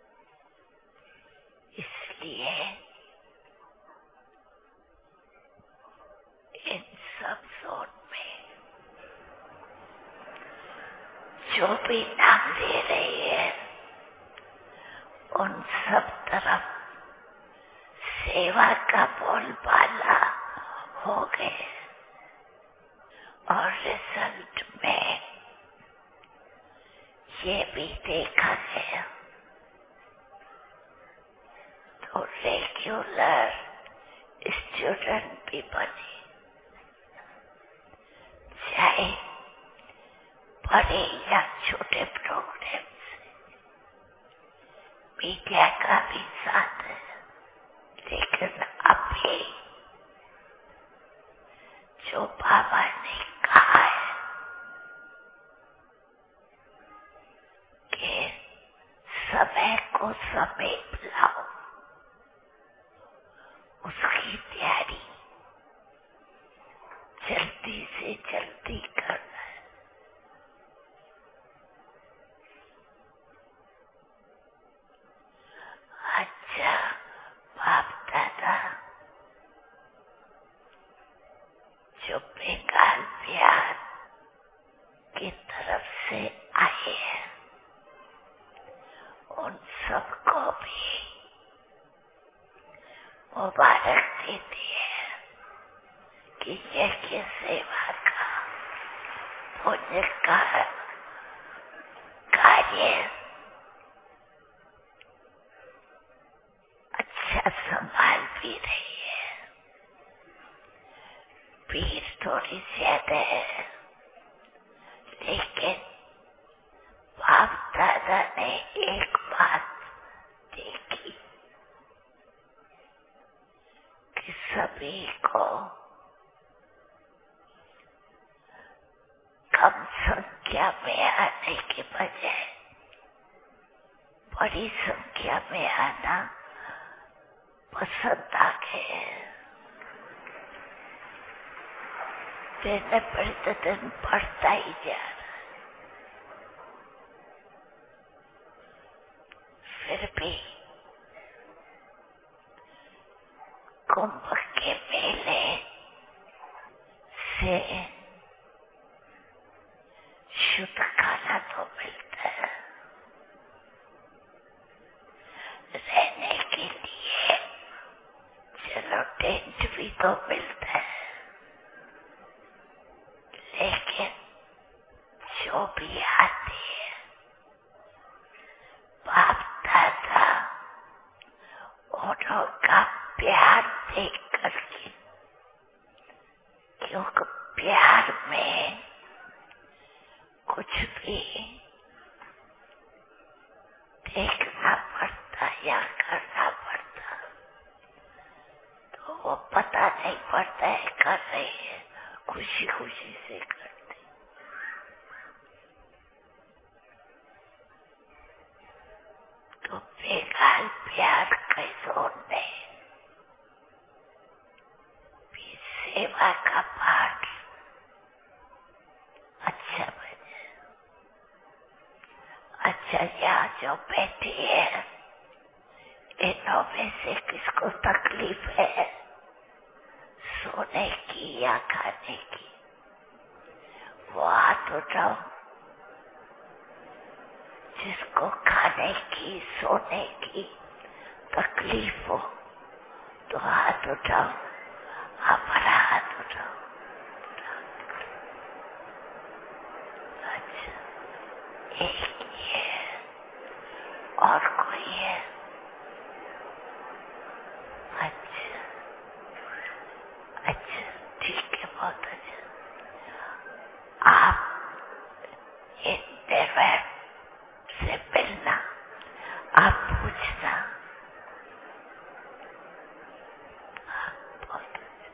इसलिए इन सब जोन में जो भी नाम ले रहे हैं, उन सब तरफ सेवा का बोलबाला हो गए, और रिजल्ट में ये भी देखा गया तो रेगुलर स्टूडेंट भी बने, चाहे बड़े या छोटे प्रोग्राम से। मीडिया का भी साथ है, लेकिन अभी जो बाबा ने कहा है कि समय को समेट लाओ, उसकी तैयारी जल्दी से जल्दी करना है। अच्छा बाप दादा जो बेकार प्यार की तरफ से आए हैं, उन सबको भी मुबारक देती है कि यज्ञ सेवा का पुण्य का कार्य अच्छा संभाल भी रही है। भीड़ थोड़ी ज्यादा है, लेकिन बाप दादा ने एक बात देखी कि सभी को कम संख्या में आने के बजाय बड़ी संख्या में आना पसंद आ गए। दिन प्रतिदिन बढ़ता ही जा रहा है, फिर भी कुंभ के मेले से शुद्ध खाना तो मिलता है, रहने के लिए चलो टेंट भी तो मिलता है, लेकिन जो भी आती है बाप दादा उन्हों का प्यार देख करके, क्योंकि प्यार में कुछ भी देखना पड़ता या करना पड़ता, तो वो पता नहीं पड़ता है कर रही है, खुशी खुशी से करते। तो बेकार प्यार कैसों ने भी सेवा का पाठ अच्छा बने। अच्छा यहाँ जो बैठी है, इनों में से किसको तकलीफ है सोने की या खाने की, वो हाथ उठाओ। जिसको खाने की सोने की तकलीफ हो तो हाथ उठाओ, हमारा हाथ उठाओ। अच्छा एक ये है, और कोई है? अच्छा अच्छा ठीक है, बहुत अच्छा। आप इंटरव्यू से मिलना, आप पूछना। बहुत अच्छा,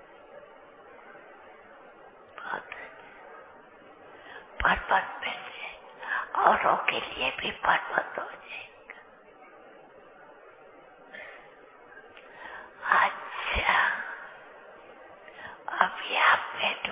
बहुत अच्छा। पर्वत मिल जाए, औरों के लिए भी पर्वत हो जाएगा। अच्छा अभी आप बैठो।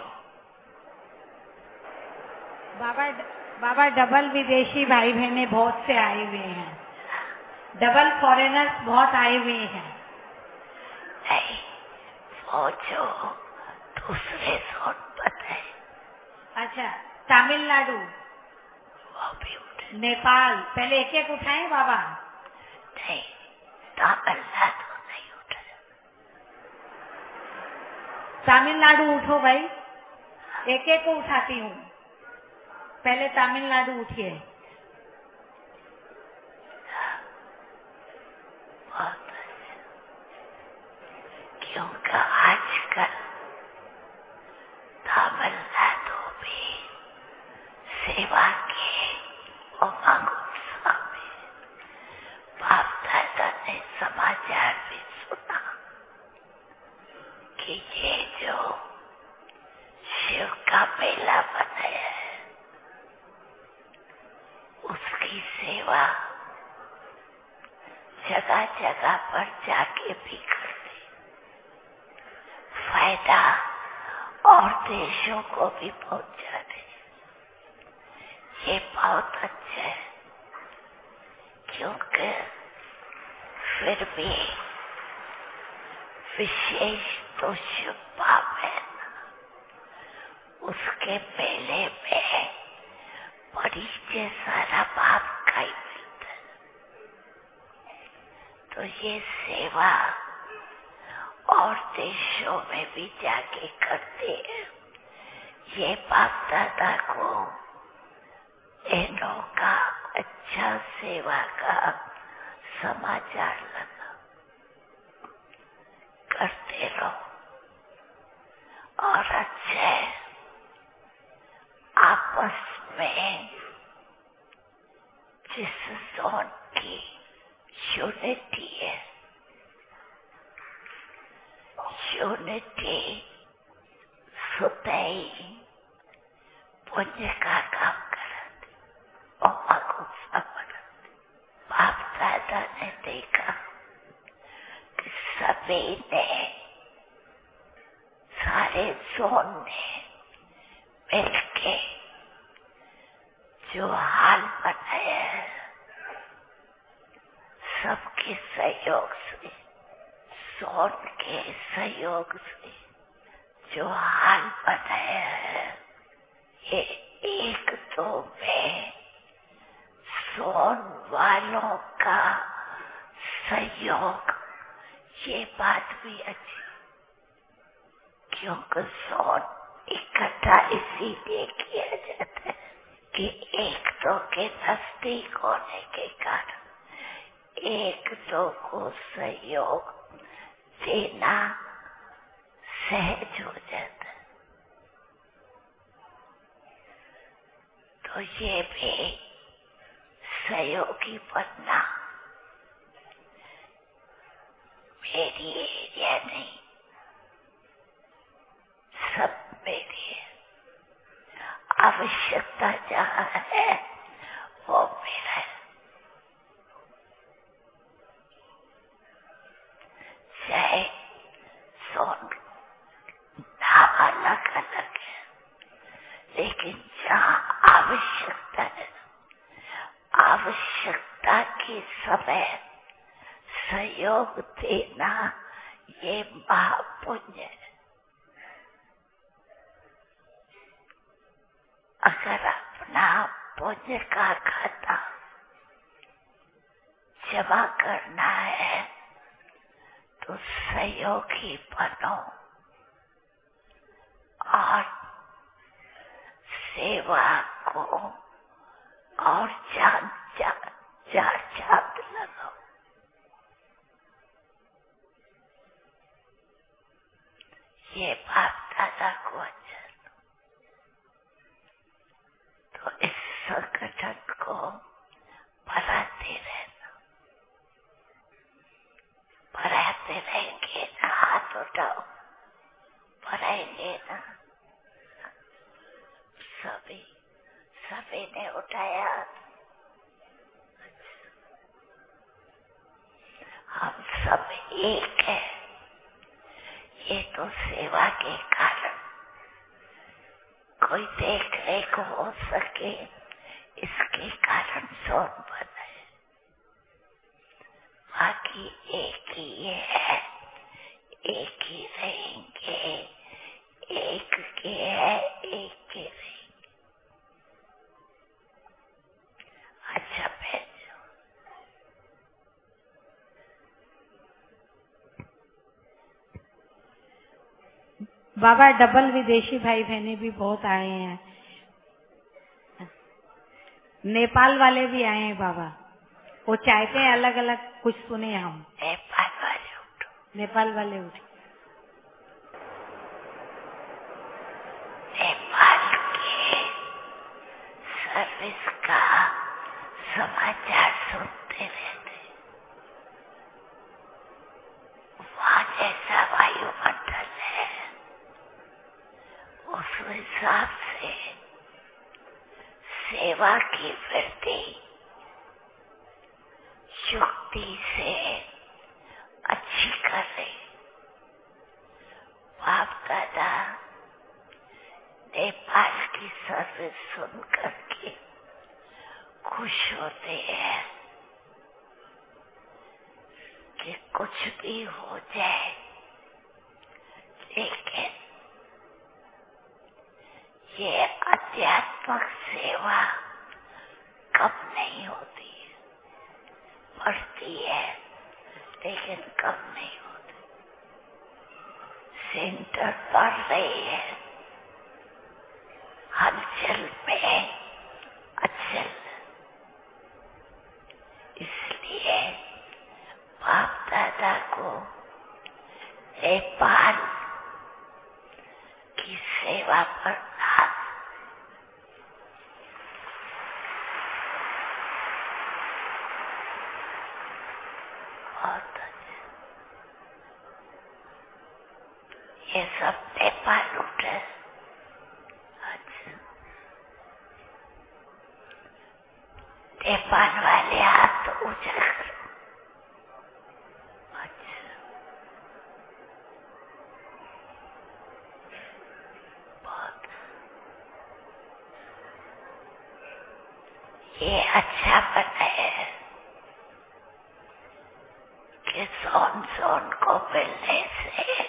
बाबा डबल विदेशी भाई बहने बहुत से आए हुए हैं, डबल फॉरेनर्स बहुत आए हुए हैं। नहीं, वो जो दूसरे जोन पर है। अच्छा तमिलनाडु, वो भी उठे। नेपाल, पहले एक एक उठाएं बाबा। नहीं, तमिलनाडु नहीं उठे। तमिलनाडु उठो भाई, एक एक को उठाती हूँ। पहले तमिलनाडु उठिए। बहुत अच्छा। क्योंकि आजकल तमिलनाडु में सेवा के उमंग उत्सव में बाप दादा ने समाचार भी सुना कि ये जो शिव का मेला बनाया है उसकी सेवा जगह जगह पर जाके भी करते, फायदा और देशों को भी पहुंचाते। ये बहुत अच्छा है क्योंकि फिर भी विशेष तो शिव बाप है, उसके मेले में परिचय सारा बाप का ही मिलता है। तो ये सेवा और देशों में भी जाके करते हैं। ये बाप दादा को इन्हों का अच्छा सेवा का समाचार लाना, करते रहो और अच्छे आपस में जिस जोन की यूनिटी है, यूनिटी सुताई पुण्य का काम करते और समझते। बाप दादा ने देखा कि सभी ने सारे जोन ने मिलके जो हाल बनाया है सबके सहयोग से, जोन के सहयोग से जो हाल बनाया है, ये एक दो में जोन वालों का सहयोग, ये बात भी अच्छी क्योंकि जोन इकट्ठा इसीलिए किया जाता है कि एक दो के नजदीक होने के कारण एक दो को सहयोग देना सहज हो जाता है। तो ये भी सहयोगी बनना मेरी एरिया नहीं, सब मेरी आवश्यकता जहाँ है वो मेरा है। चाहे सोन नाम अलग अलग है, लेकिन जहाँ आवश्यकता है, आवश्यकता के समय सहयोग देना ये महापुण्य है। अगर अपना पुण्य का खाता जमा करना है तो सहयोगी बनो और सेवा को और चांद लगाओ। ये बाप दादा को अच्छा, तो इस संगठन को बढ़ाते रहना, बढ़ाते रहेंगे ना, हाथ उठाओ, बढ़ाएंगे ना। सभी ने उठाया। हम सब एक है, ये तो सेवा के कारण कोई देखने को हो सके, इसके कारण जोन बना है। बाकी एक ही है, एक ही रहेंगे, एक के है, एक के रहेंगे। अच्छा भेजो। बाबा डबल विदेशी भाई बहने भी बहुत आए हैं, नेपाल वाले भी आए हैं बाबा। वो चाहते हैं अलग अलग कुछ सुने हम। नेपाल वाले उठो, नेपाल वाले उठे। सर्विस का समाचार सुनते रहते। वहाँ जैसा वायुमंडल है उस हिसाब से सेवा की वृद्धि युक्ति से अच्छी कर रहे। बाप दादा नेपाल की सर्विस सुन करके खुश होते हैं कि कुछ भी हो जाए लेकिन ये अध्यात्मक सेवा कम नहीं होती, बढ़ती है लेकिन कम नहीं होती। सेंटर बढ़ रही है, हलचल में अचल। इसलिए बाप दादा को नेपाल की सेवा पर नाज। बहुत ये सब नेपाल उठे। नेपाल वाले हाथ ऊंचा करो। बहुत ये अच्छा पता है कि सोन को मिलने से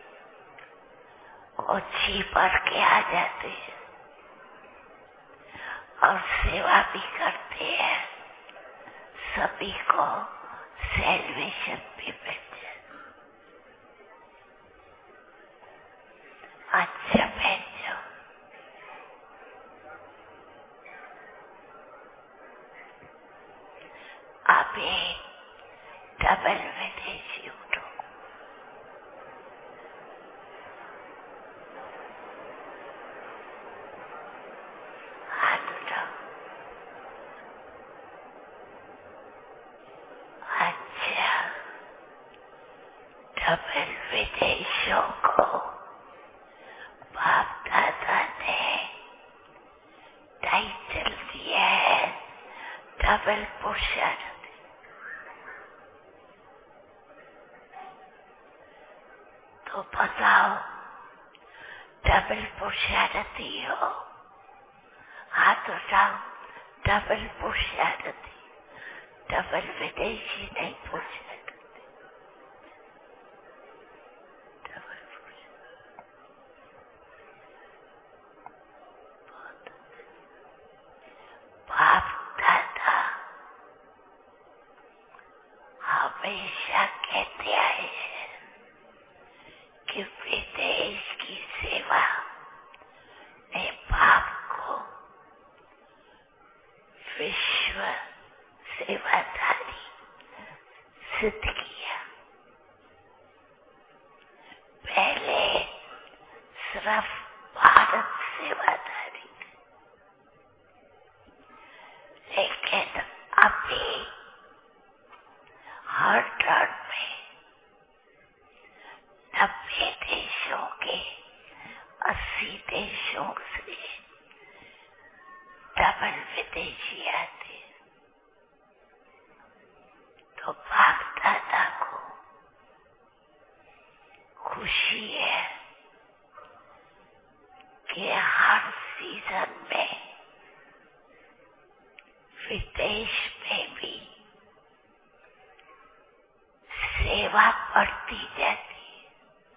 वो जी भर के आ जाते हैं और सेवा भी करते हैं। सभी को सैल्वेशन भी मिलते। अच्छा भेजो। अभी डबल विदेशी उठो। हाथ उठाओ। अच्छा, डबल विदेशियों को बाप दादा ने टाइटल दिया है डबल पुरुषार्थ। तो बताओ डबल पुरुषार्थी हो? हाथ उठाओ। डबल पुरुषार्थी, डबल विदेशी नहीं पुरुषार्थ। डबल बाप दादा हमेशा कहते आए हैं कि विदेश की सेवा ने बाप को विश्व सेवाधारी सिद्ध किया। पहले सिर्फ भारत सेवाधारी थे, लेकिन अभी हर टर्न में 90 देशों के 80 देशों से डबल विदेशी आते। तो बाप दादा को खुशी है कि हर सीजन में विदेश में भी सेवा बढ़ती जाती है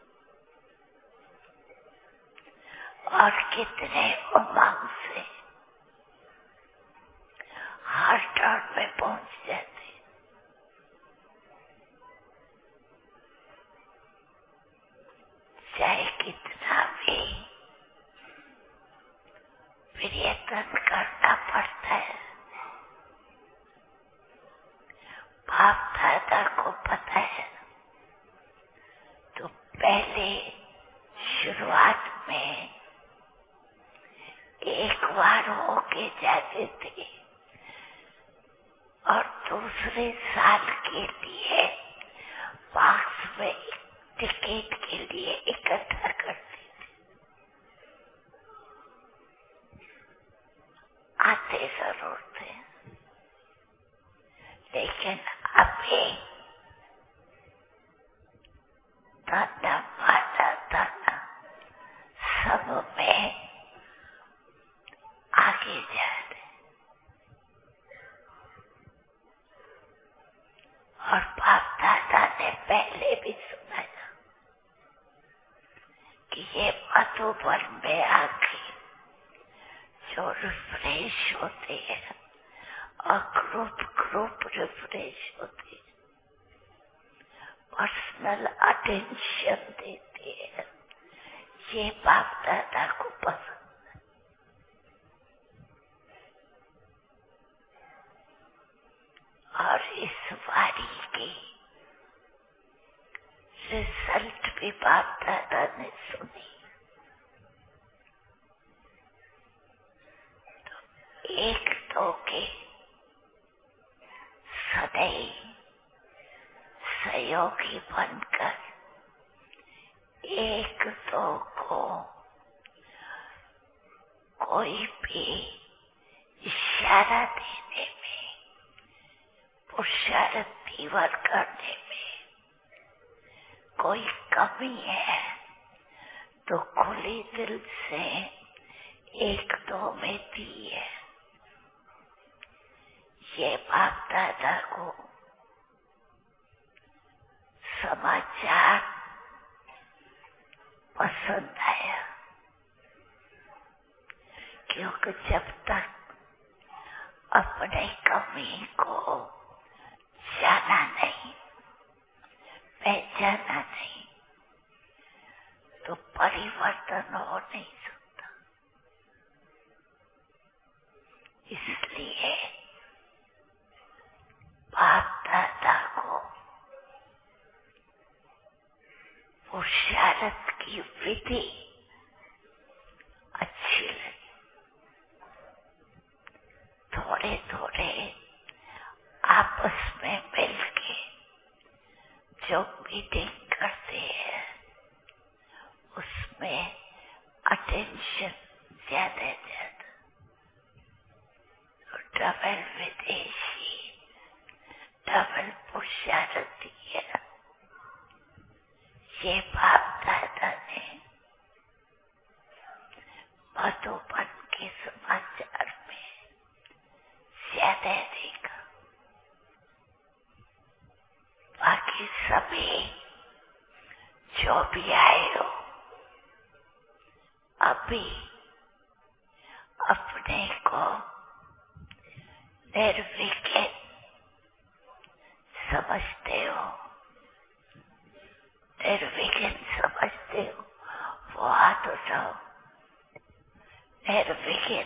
और कितने उमंग से हर टर्न में पहुंच जाते। चाहे कितना भी प्रयत्न करना पड़ता है, बाप दादा को पता है। तो पहले शुरुआत में एक बार होके जाते थे और दूसरे साल के लिए बॉक्स में टिकट के लिए इकट्ठा करते थे। आते जरूर थे, लेकिन अभी दादा माता दादा सब में आगे जा रहे और बाप दादा ने पहले भी सुनाया कि ये मधुबन में आके जो रिफ्रेश होते हैं और ग्रुप रिफ्रेश होते हैं, पर्सनल अटेंशन देते हैं, ये बाप दादा को पसंद। और इस वारी की रिजल्ट भी बाप दादा ने सुनी। तो एक दो के सदैव सहयोगी बनकर एक दो को कोई भी इशारा देने में, पुरुषार्थ तीवर करने में कोई कमी है तो खुली दिल से एक दो में दी है। ये बाप दादा को समाचार पसंद आया, क्योंकि जब तक अपने कमी को जाना नहीं, पहचाना नहीं, तो परिवर्तन हो नहीं सकता। इसलिए बाप दादा को पुरुषार्थ की विधि अच्छी लगी। थोड़े थोड़े आपस में मिलके जो मीटिंग करते हैं उसमें अटेंशन ज्यादा डबल विदेशी, डबल पुरुषार्थी है। ये बाप दादा ने मधुबन के समाचार में ज्यादा देखा। बाकी सभी जो भी आए हो अभी अपने को निर्विघ्न समझते हो, निर्विघ्न समझते हो, वो हाथ उठाओ। निर्विघ्न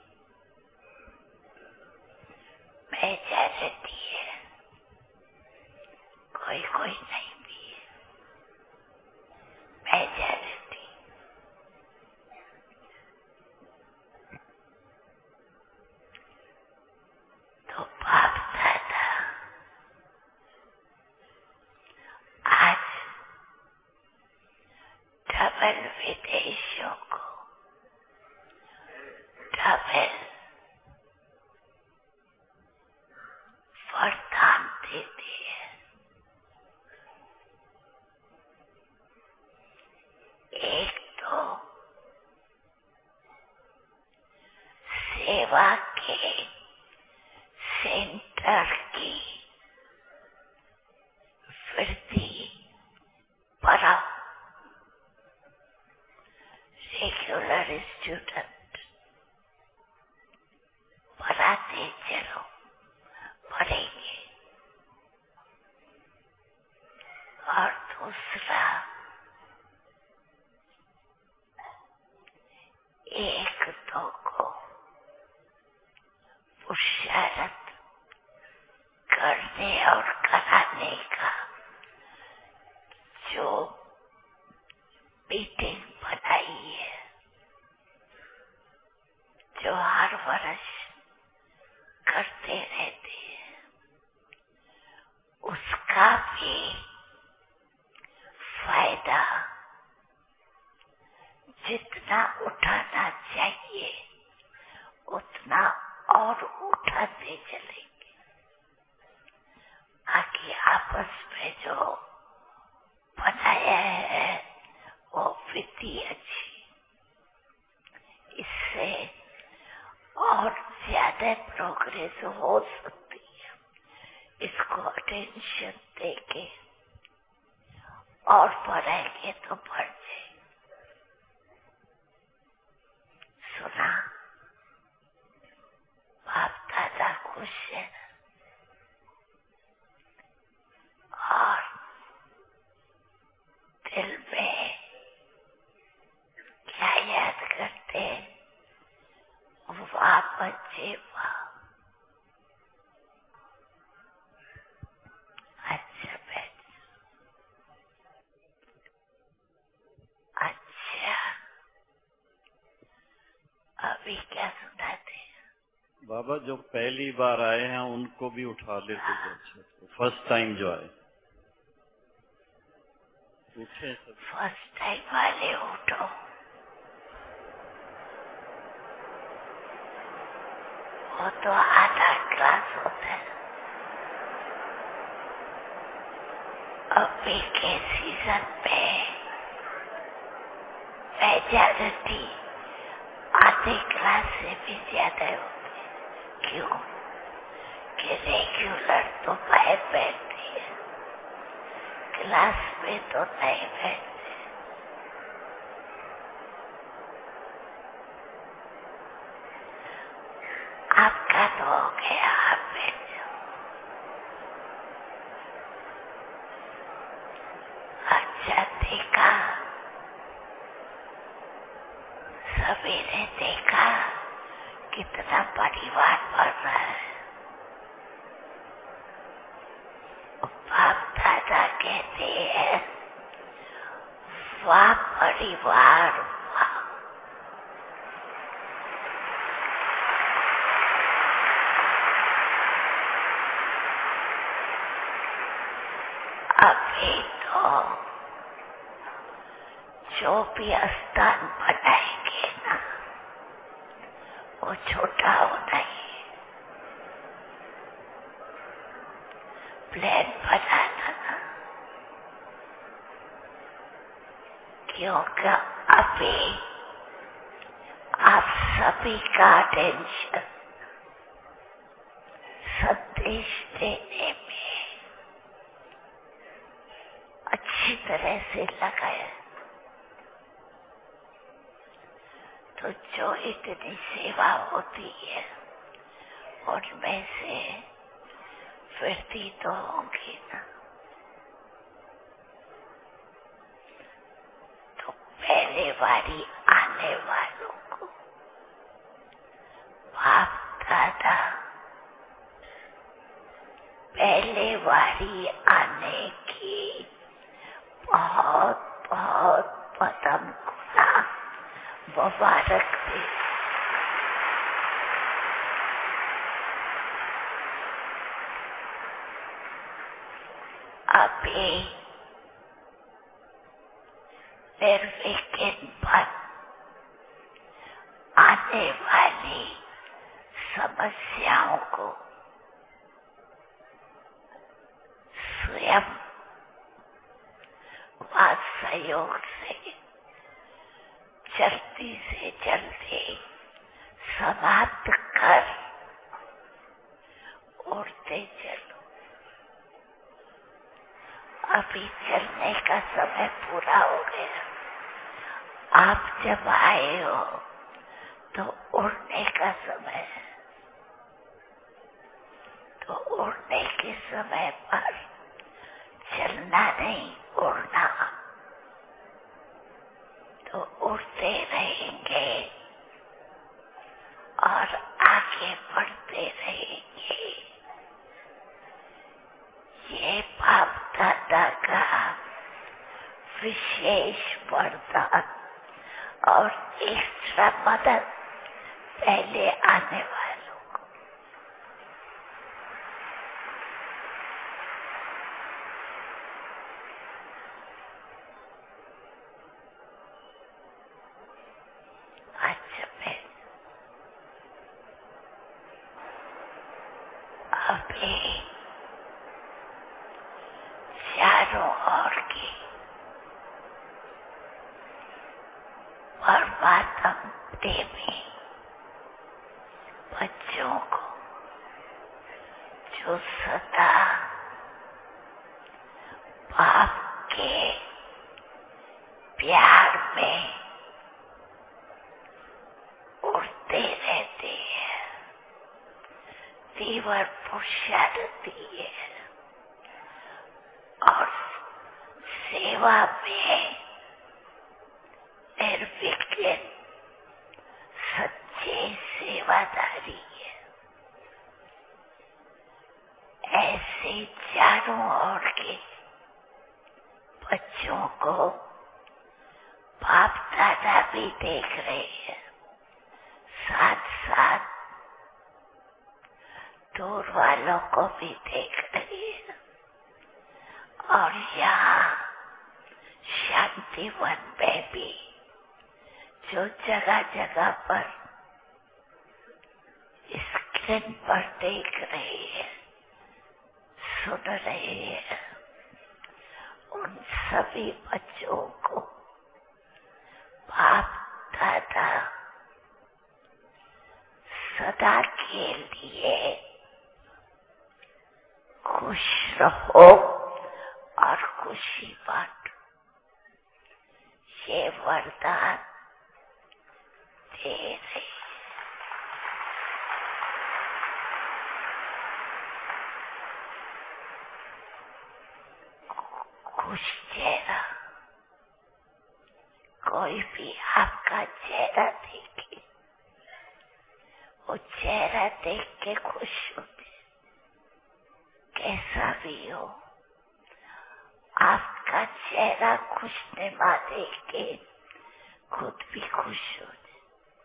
मेजॉरिटी है, कोई नहीं भी है मेजॉरिटी। तो बाप दादा आज डबल विदेशियों को डबल वरदान देते हैं। एक तो सेवा के सेंटर की वृद्धि बढ़ाओ। रेगुलर स्टूडेंट बढ़ाते चलो, बढ़ेंगे। और दूसरा, एक दो को पुरुषार्थ करने और कराने का जो मीटिंग बनाई है वर्ष करते रहते हैं, उसका भी फायदा जितना उठाना चाहिए उतना और उठाते चलेंगे, ताकि आपस में जो बनाया है वो विधि अच्छी, इससे और ज्यादा प्रोग्रेस हो सकती है। इसको अटेंशन देके और पढ़ेंगे तो बढ़ जाए। सुना, बाप दादा खुश है और दिल में क्या याद करते, वाह बच्चे वाह, अच्छा बैठ, अच्छा अभी क्या सुनाते? बाबा जो पहली बार आए हैं उनको भी उठा लेते तो अच्छा, फर्स्ट टाइम जो आए उठे सब। फर्स्ट टाइम वाले उठो, वो तो आधा क्लास होता है। अभी के सीजन में मेजॉरिटी आधे क्लास से भी ज्यादा होती है। क्यों? कि रेगुलर तो बाहर बैठती है, क्लास में तो नहीं बैठते। आपका तो हो गया, आप बैठ जाओ। अच्छा देखा, सभी ने देखा कितना परिवार बढ़ रहा है। बाप दादा कहते हैं वाह परिवार वाह। अभी तो जो भी स्थान बनाएंगे ना वो छोटा होना ही, प्लान बनाना ना, क्योंकि अभी आप सभी का अटेंशन संदेश देने में अच्छी तरह से लगाया, तो जो इतनी सेवा होती है उनमें से वृद्धि तो होगी ना। तो पहले बारी आने वालों को बाप दादा पहले बारी आने की बहुत बहुत पदम गुना मुबारक दे। अभी निर्विघ्न पर आने वाली समस्याओं को स्वयं व सहयोग से जल्दी से जल्दी समाप्त कर उड़ते चलो। अभी चलने का समय पूरा हो गया। आप जब आए हो तो उड़ने का समय है, तो उड़ने के समय पर चलना नहीं, उड़ना। तो उड़ते रहेंगे और आगे बढ़ते रहेंगे। ये बाप दादा का विशेष वरदान और एक्स्ट्रा मदद पहले आने वालों को, अच्छा मैं अभी चारों ओर की परमात्मा प्रेमी बच्चों को जो सदा बाप के प्यार में उड़ते रहते हैं, तीव्र पुरुषार्थी है और सेवा में निर्विघ्न सच्चे सेवादारी है, ऐसे चारों ओर के बच्चों को बाप दादा भी देख रहे हैं, साथ साथ दूर वालों को भी देख रहे हैं। और यहाँ शांतिवन में भी जो जगह जगह पर स्क्रीन पर देख रहे हैं, सुन रहे हैं, उन सभी बच्चों को बाप दादा सदा के लिए खुश रहो और खुशी बांटो, ये वरदान दे रहे। खुश चेहरा, कोई भी आपका चेहरा देखे, वो चेहरा देख के खुश होते, कैसा भी हो, आपका चेहरा खुशनुमा देख के खुद भी खुश होते।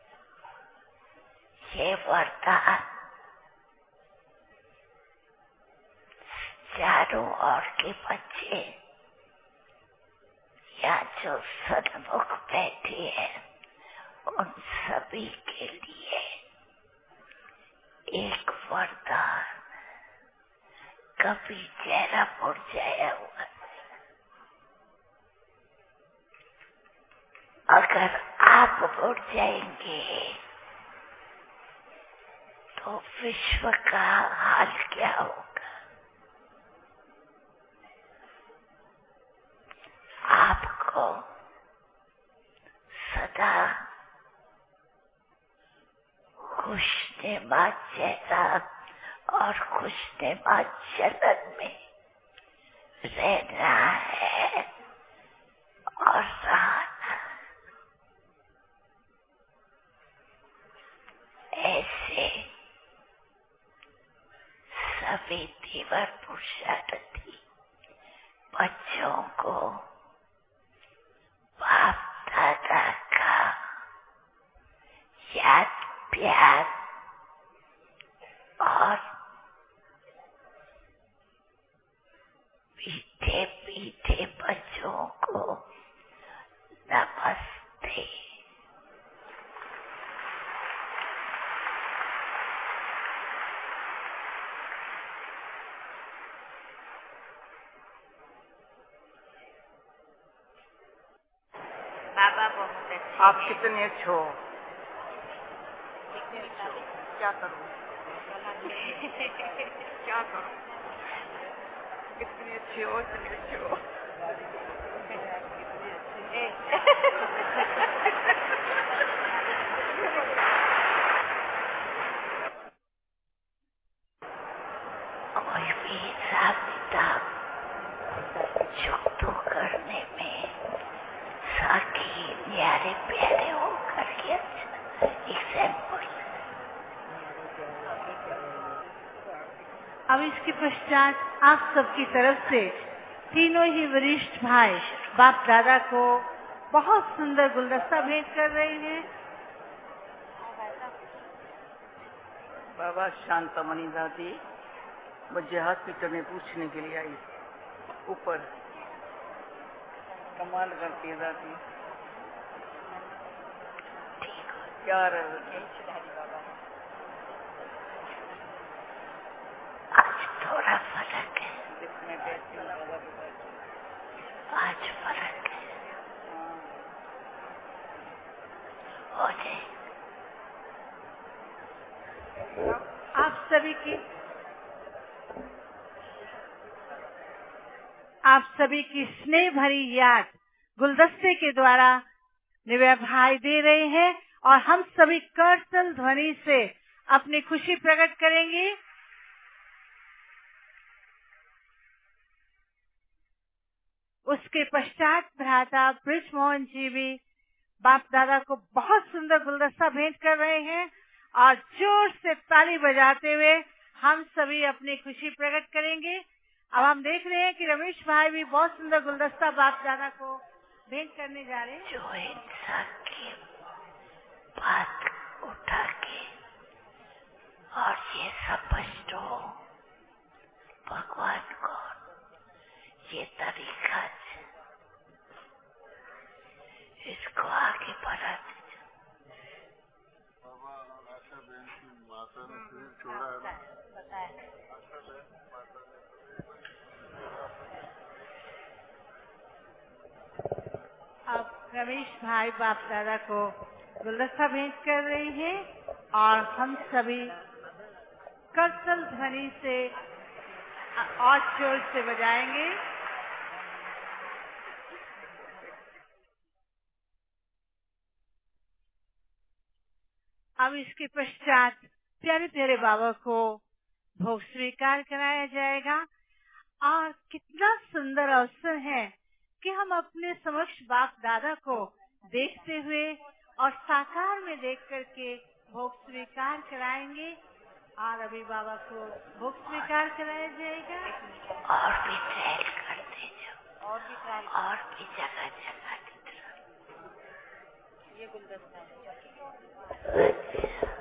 ये वरदान चारों ओर के बच्चे या जो सन्मुख बैठे हैं, उन सभी के लिए एक वरदान, कभी चेहरा मुरझाया हुआ, अगर आप मुड़ जाएंगे तो विश्व का हाल क्या होगा। आपको सदा खुशनुमा चेहरा और खुशनुमा चलन में रहना है और रहना। ऐसे सभी तीव्र पुरुषार्थी बच्चों को बाप दादा का याद प्यार और मीठे मीठे बच्चों को नमस्ते। बाबा बहुत अच्छे। आप कितने अच्छे हो। क्या करूं क्या करूं, कितने अच्छे हो, इतने अच्छे हो। कोई भी हिसाब किताब चुप करने में साकी न्यारे प्यारे होकर के एग्जाम्पल। अब इसके पश्चात आप सबकी तरफ से तीनों ही वरिष्ठ भाई बाप दादा को बहुत सुंदर गुलदस्ता भेंट कर रहे हैं। बाबा शांतमणि दादी मुझे हॉस्पिटल में पूछने के लिए आई ऊपर कमाल करती है दादी क्या आज थोड़ा फर्क है, आज फर्क है। हो जाए। आप सभी की स्नेह भरी याद गुलदस्ते के द्वारा निभाई दे रहे हैं और हम सभी करतल ध्वनि से अपनी खुशी प्रकट करेंगे। उसके पश्चात भ्राता ब्रिजमोहन जी भी बाप दादा को बहुत सुंदर गुलदस्ता भेंट कर रहे हैं और जोर से ताली बजाते हुए हम सभी अपनी खुशी प्रकट करेंगे। अब हम देख रहे हैं कि रमेश भाई भी बहुत सुंदर गुलदस्ता बाप दादा को भेंट करने जा रहे हैं। जो इंसान की बात उठा के और ये स्पष्ट हो भगवान को ये तरीका है, इसको आगे बढ़ा दीजिए। अब रमेश भाई बाप दादा को गुलदस्ता भेंट कर रहे हैं और हम सभी करतल ध्वनि से और जोर से बजाएंगे। अब इसके पश्चात प्यारे प्यारे बाबा को भोग स्वीकार कराया जाएगा और कितना सुंदर अवसर है कि हम अपने समक्ष बाप दादा को देखते हुए और साकार में देख करके भोग स्वीकार कराएंगे और अभी बाबा को भोग स्वीकार कराया जाएगा। और भी ट्रायल कर दीजिए, और भी जगह जगह ये गुलदस्ता है।